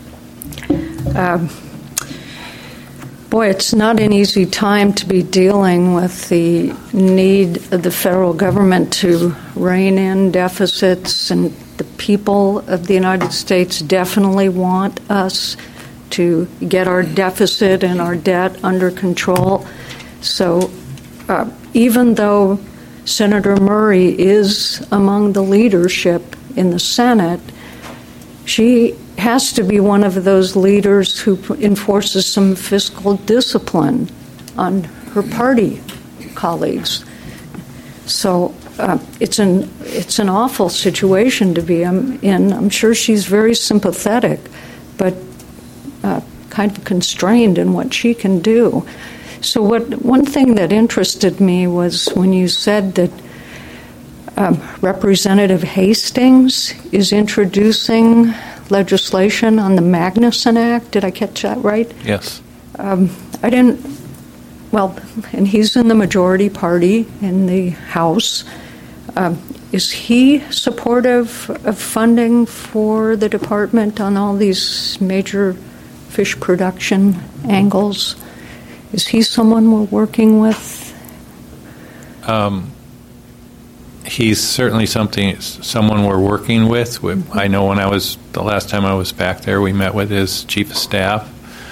Boy, it's not an easy time to be dealing with the need of the federal government to rein in deficits, and the people of the United States definitely want us to get our deficit and our debt under control. So even though Senator Murray is among the leadership in the Senate, she has to be one of those leaders who enforces some fiscal discipline on her party colleagues. So it's an awful situation to be in. I'm sure she's very sympathetic, but kind of constrained in what she can do. So one thing that interested me was when you said that Representative Hastings is introducing legislation on the Magnuson Act. Did I catch that right? Yes. I didn't. Well, and he's in the majority party in the House. Is he supportive of funding for the department on all these major fish production angles. Is he someone we're working with? He's certainly someone we're working with. I know the last time I was back there, we met with his chief of staff.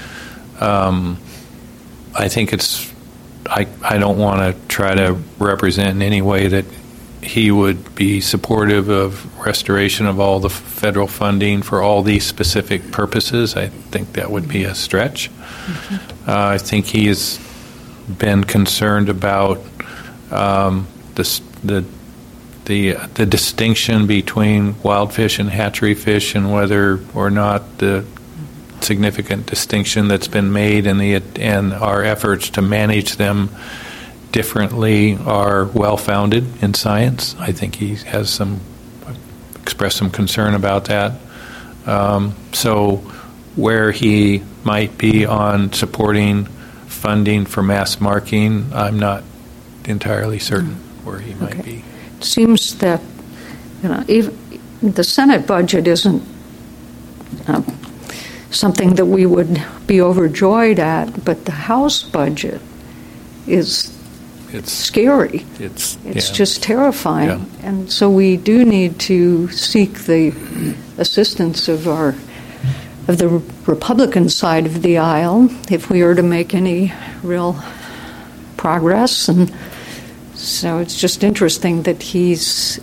I think I don't want to try to represent in any way that he would be supportive of restoration of all the federal funding for all these specific purposes. I think that would be a stretch. Mm-hmm. I think he has been concerned about the distinction between wild fish and hatchery fish, and whether or not the significant distinction that's been made and our efforts to manage them differently are well-founded in science. I think he has expressed some concern about that. So where he might be on supporting funding for mass marking, I'm not entirely certain where he might be. It seems that even the Senate budget isn't something that we would be overjoyed at, but the House budget is scary. It's just terrifying. Yeah. And so we do need to seek the assistance of the Republican side of the aisle if we are to make any real progress. And so it's just interesting that he's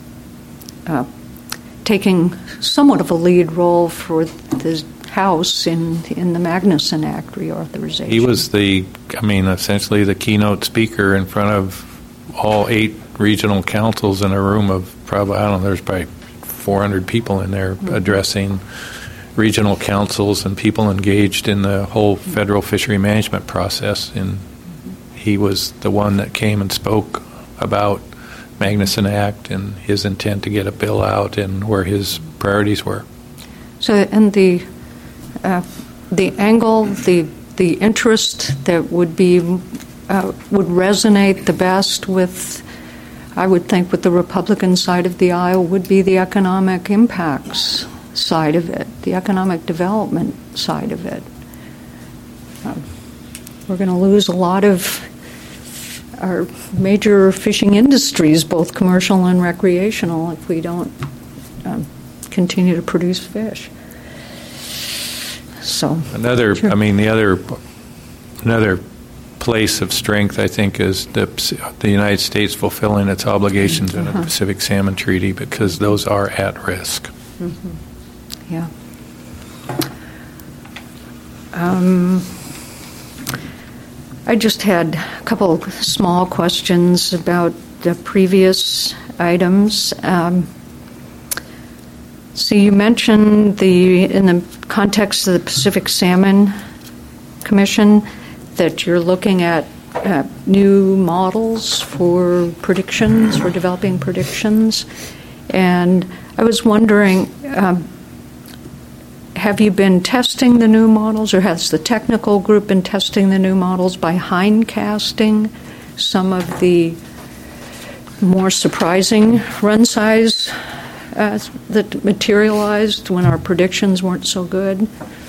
taking somewhat of a lead role for the House in the Magnuson Act reauthorization. He was essentially the keynote speaker in front of all 8 regional councils in a room of there's probably 400 people in there addressing regional councils and people engaged in the whole federal fishery management process. And he was the one that came and spoke about Magnuson Act and his intent to get a bill out and where his priorities were. So, and the angle, the interest that would resonate the best with, I would think, with the Republican side of the aisle would be the economic impacts side of it, the economic development side of it. We're going to lose a lot of our major fishing industries, both commercial and recreational, if we don't continue to produce fish. So another place of strength, I think, is the United States fulfilling its obligations in the Pacific Salmon Treaty, because those are at risk. Mm-hmm. Yeah. I just had a couple of small questions about the previous items. So you mentioned in the context of the Pacific Salmon Commission that you're looking at new models for predictions, for developing predictions. And I was wondering, have you been testing the new models, or has the technical group been testing the new models by hindcasting some of the more surprising run size that materialized when our predictions weren't so good?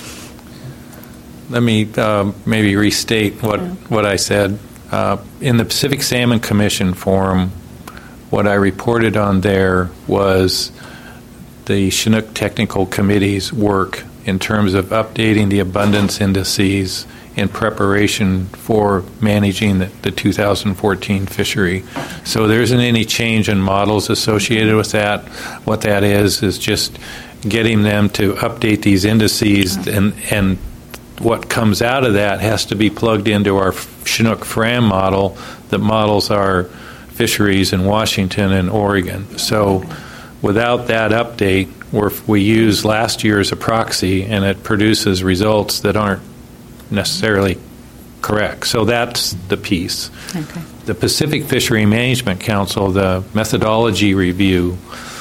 Let me maybe restate what I said. In the Pacific Salmon Commission forum, what I reported on there was the Chinook Technical Committee's work in terms of updating the abundance indices in preparation for managing the 2014 fishery. So there isn't any change in models associated with that. What that is just getting them to update these indices, and what comes out of that has to be plugged into our Chinook FRAM model that models our fisheries in Washington and Oregon. So without that update, we use last year as a proxy, and it produces results that aren't necessarily correct. So that's the piece. Okay. The Pacific Fishery Management Council, the methodology review,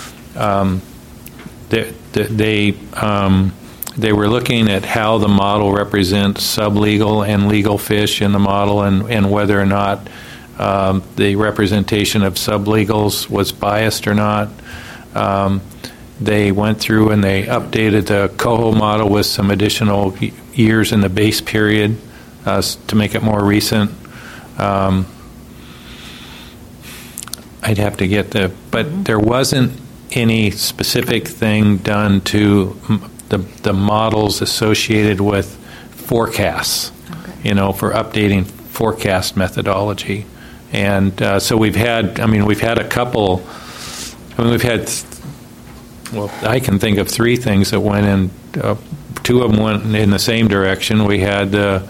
they were looking at how the model represents sublegal and legal fish in the model, and whether or not the representation of sublegals was biased or not. They went through and they updated the Coho model with some additional years in the base period to make it more recent. I'd have to get but there wasn't any specific thing done to the models associated with forecasts, for updating forecast methodology. And so we've had a couple, I can think of 3 things that went in, 2 of them went in the same direction. We had the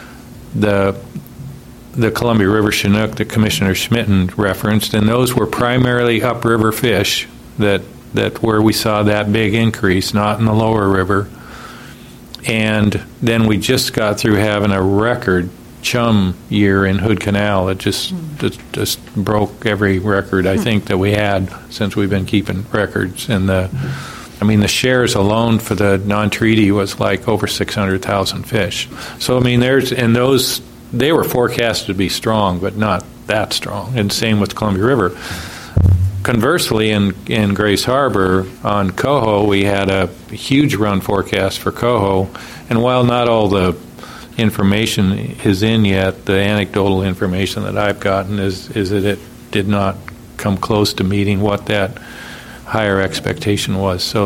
Columbia River Chinook that Commissioner Schmitten referenced, and those were primarily upriver fish that where we saw that big increase, not in the lower river. And then we just got through having a record chum year in Hood Canal. It just broke every record I think that we had since we've been keeping records. And the shares alone for the non-treaty was like over 600,000 fish. So they were forecasted to be strong, but not that strong. And same with Columbia River. Conversely, in Grace Harbor on coho, we had a huge run forecast for coho, and while not all the information is in yet, the anecdotal information that I've gotten is that it did not come close to meeting what that higher expectation was. So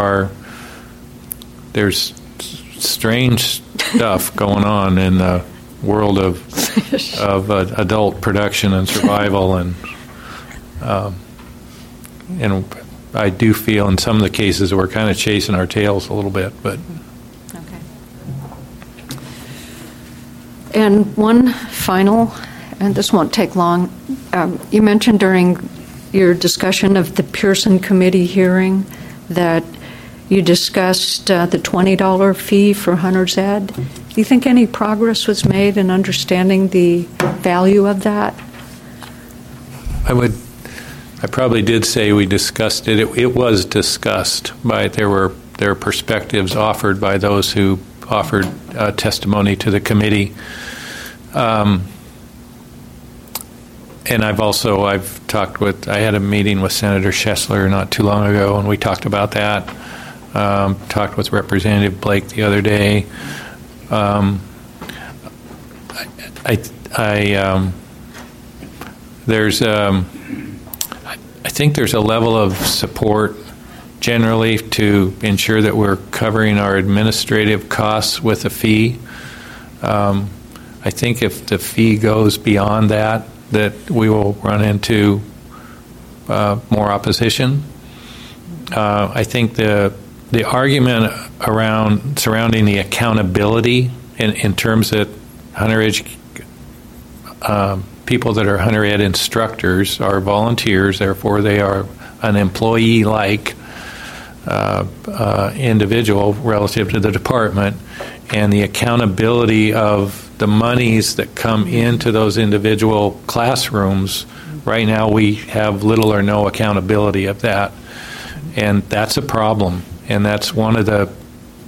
there's strange stuff going on in the world of adult production and survival, and I do feel in some of the cases we're kind of chasing our tails a little bit, but. Okay. And one final, and this won't take long, you mentioned during your discussion of the Pearson Committee hearing that you discussed the $20 fee for hunter's ed. Do you think any progress was made in understanding the value of that? I probably did say we discussed it. It was discussed, there were perspectives offered by those who offered testimony to the committee. And I've talked I had a meeting with Senator Schessler not too long ago, and we talked about that. Talked with Representative Blake the other day. I think there's a level of support generally to ensure that we're covering our administrative costs with a fee. I think if the fee goes beyond that we will run into more opposition. I think the argument surrounding the accountability in terms that people that are hunter ed instructors are volunteers, therefore they are an employee-like individual relative to the department, and the accountability of the monies that come into those individual classrooms. Right now we have little or no accountability of that, and that's a problem, and that's one of the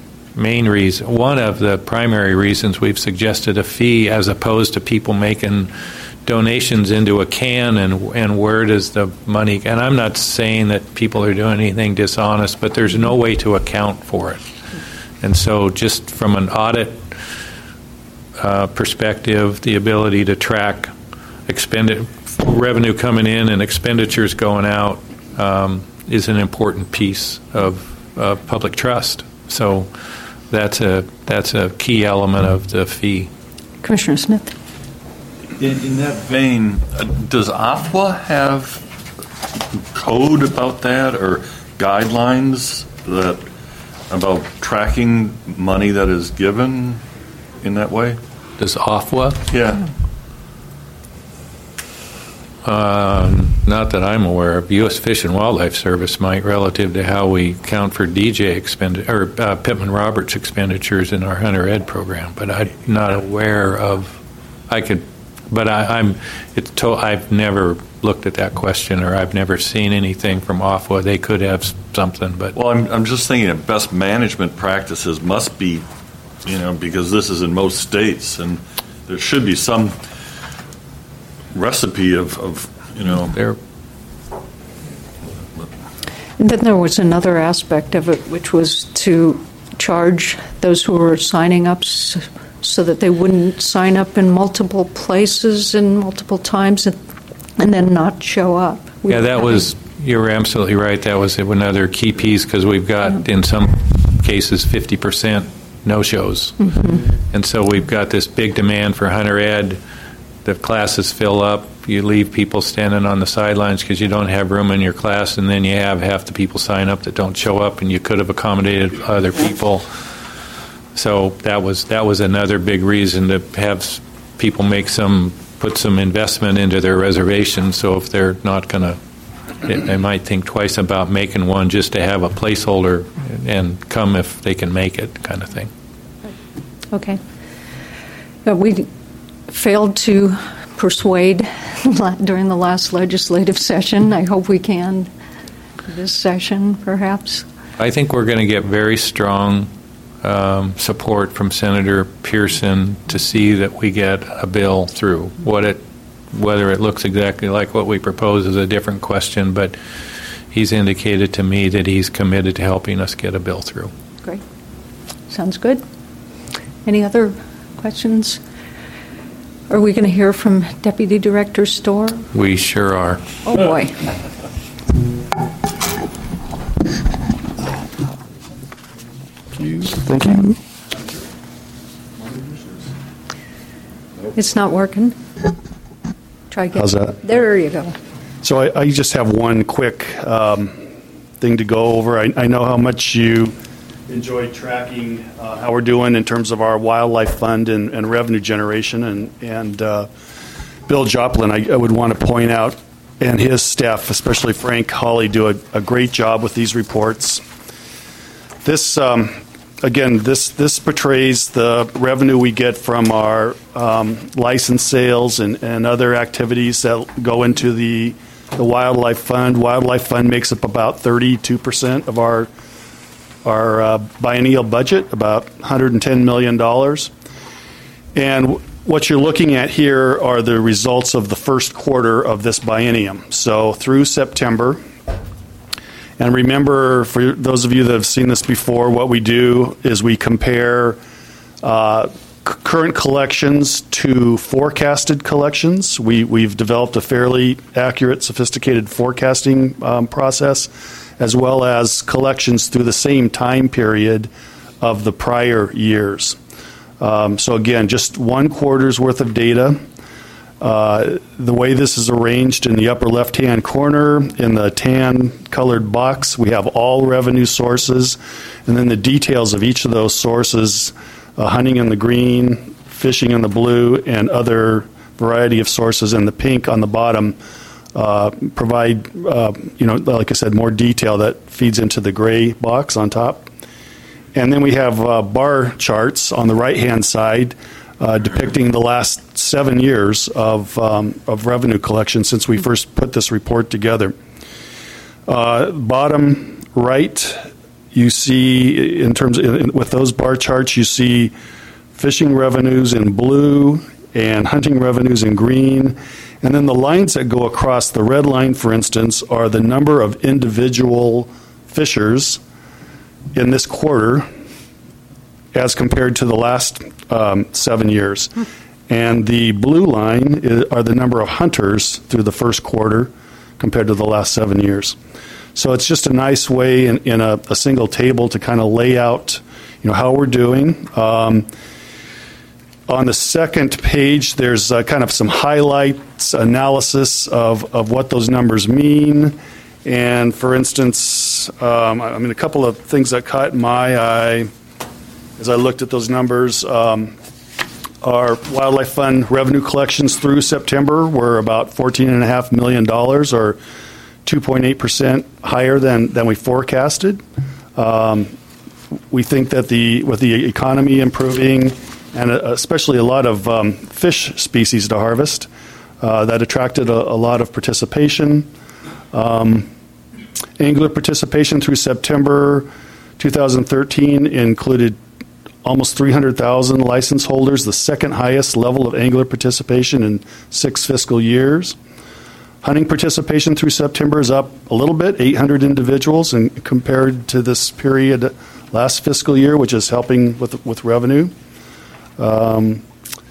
primary reasons we've suggested a fee as opposed to people making donations into a can, and where does the money, and I'm not saying that people are doing anything dishonest, but there's no way to account for it. And so just from an audit perspective, the ability to track revenue coming in and expenditures going out is an important piece of public trust. So that's a key element of the fee. Commissioner Smith. In that vein, does AFWA have code about that or guidelines about tracking money that is given in that way? Does AFWA? Yeah. Not that I'm aware of. U.S. Fish and Wildlife Service might, relative to how we count for DJ Pittman Roberts expenditures in our hunter ed program, but I'm not aware of. I've never looked at that question, or I've never seen anything from AFWA. They could have something, but well, I'm just thinking that best management practices must be, because this is in most states, and there should be some recipe of there. Then there was another aspect of it, which was to charge those who were signing up so that they wouldn't sign up in multiple places and multiple times and then not show up. You were absolutely right. That was another key piece, because we've got, in some cases, 50% no-shows. Mm-hmm. And so we've got this big demand for Hunter Ed. The classes fill up. You leave people standing on the sidelines because you don't have room in your class, and then you have half the people sign up that don't show up, and you could have accommodated other people. So that was another big reason to have people put some investment into their reservation. So if they're not going to, they might think twice about making one just to have a placeholder and come if they can make it, kind of thing. Okay. We failed to persuade during the last legislative session. I hope we can this session, perhaps. I think we're going to get very strong support from Senator Pearson to see that we get a bill through. Whether it looks exactly like what we propose is a different question, but he's indicated to me that he's committed to helping us get a bill through. Great. Sounds good. Any other questions? Are we going to hear from Deputy Director Storr? We sure are. Oh, boy. Thank you. It's not working. Try again. How's that? There you go. So I just have one quick thing to go over. I know how much you enjoy tracking how we're doing in terms of our wildlife fund and revenue generation. And Bill Joplin, I would want to point out, and his staff, especially Frank Hawley, do a great job with these reports. This, again, this portrays the revenue we get from our license sales and other activities that go into the Wildlife Fund. Wildlife Fund makes up about 32% of our biennial budget, about $110 million. And what you're looking at here are the results of the first quarter of this biennium. So through September. And remember, for those of you that have seen this before, what we do is we compare current collections to forecasted collections. We've developed a fairly accurate, sophisticated forecasting process, as well as collections through the same time period of the prior years. So again, just one quarter's worth of data. The way this is arranged in the upper left-hand corner, in the tan-colored box, we have all revenue sources, and then the details of each of those sources, hunting in the green, fishing in the blue, and other variety of sources in the pink on the bottom provide, like I said, more detail that feeds into the gray box on top. And then we have bar charts on the right-hand side depicting the last 7 years of revenue collection since we first put this report together. Bottom right, you see, with those bar charts, you see fishing revenues in blue and hunting revenues in green. And then the lines that go across, the red line, for instance, are the number of individual fishers in this quarter as compared to the last 7 years. And the blue line are the number of hunters through the first quarter compared to the last 7 years. So it's just a nice way in a single table to kind of lay out, how we're doing. On the second page, there's kind of some highlights, analysis of what those numbers mean. And for instance, a couple of things that caught my eye as I looked at those numbers. Our Wildlife Fund revenue collections through September were about $14.5 million, or 2.8% higher than we forecasted. We think that with the economy improving, and especially a lot of fish species to harvest, that attracted a lot of participation. Angler participation through September 2013 included almost 300,000 license holders, the second highest level of angler participation in 6 fiscal years. Hunting participation through September is up a little bit, 800 individuals, and compared to this period last fiscal year, which is helping with revenue. In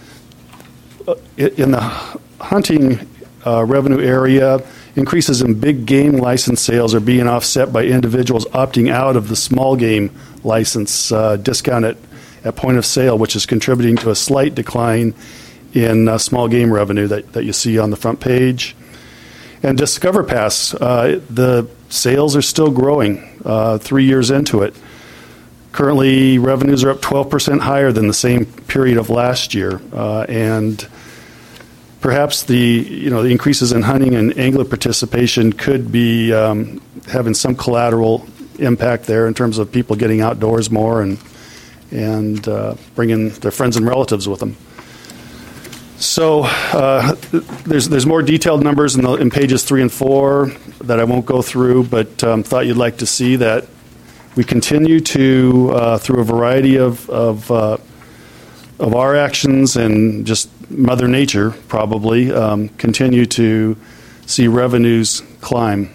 the hunting revenue area, increases in big game license sales are being offset by individuals opting out of the small game license discount at point of sale, which is contributing to a slight decline in small game revenue that you see on the front page. And Discover Pass, the sales are still growing 3 years into it. Currently, revenues are up 12% higher than the same period of last year, and perhaps the increases in hunting and angler participation could be having some collateral impact there in terms of people getting outdoors more and bringing their friends and relatives with them. So there's more detailed numbers in pages 3 and 4 that I won't go through, but thought you'd like to see that we continue to, through a variety of our actions and just Mother Nature probably, continue to see revenues climb.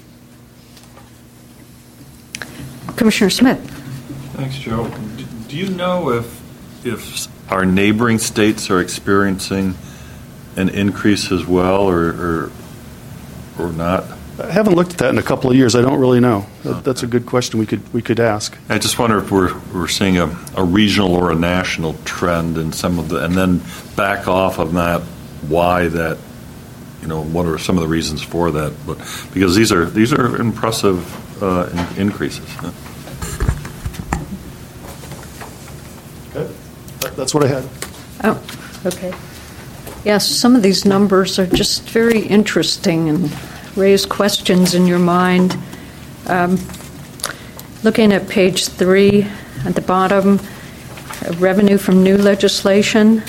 Commissioner Smith. Thanks, Joe. Do you know if our neighboring states are experiencing an increase as well, or not? I haven't looked at that in a couple of years. I don't really know. That's a good question we could ask. I just wonder if we're seeing a regional or a national trend in some of the, and then back off of that, why that, what are some of the reasons for that? But because these are impressive increases. Okay, that's what I had. Oh, okay. Yes, some of these numbers are just very interesting and raise questions in your mind. Looking at page 3 at the bottom, revenue from new legislation.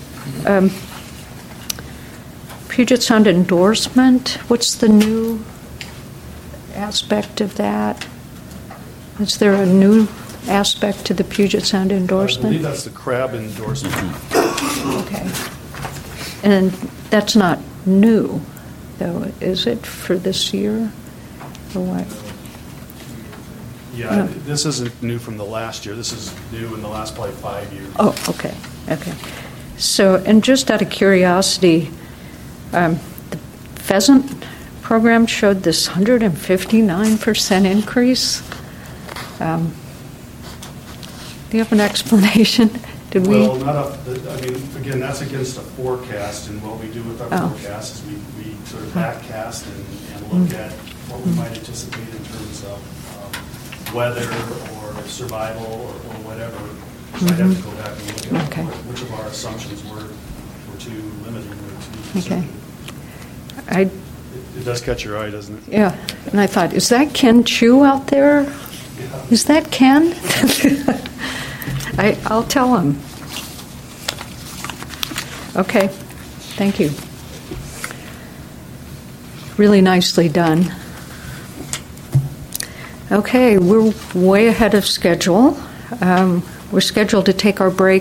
Puget Sound endorsement, what's the new aspect of that? Is there a new aspect to the Puget Sound endorsement? I believe that's the crab endorsement. Okay. And that's not new, though, is it, for this year? Or what? Yeah, this isn't new from the last year. This is new in the last probably 5 years. Oh, okay. So, and just out of curiosity, the pheasant program showed this 159% increase. Do you have an explanation? Well, again, that's against a forecast, and what we do with our forecast is we sort of backcast and look at what we might anticipate in terms of weather or survival or whatever. So I'd have to go back and look at which of our assumptions were too limiting or too conservative. It does catch your eye, doesn't it? Yeah, and I thought, is that Ken Chu out there? Yeah. Is that Ken? I'll tell him. Okay, thank you. Really nicely done. Okay, we're way ahead of schedule. We're scheduled to take our break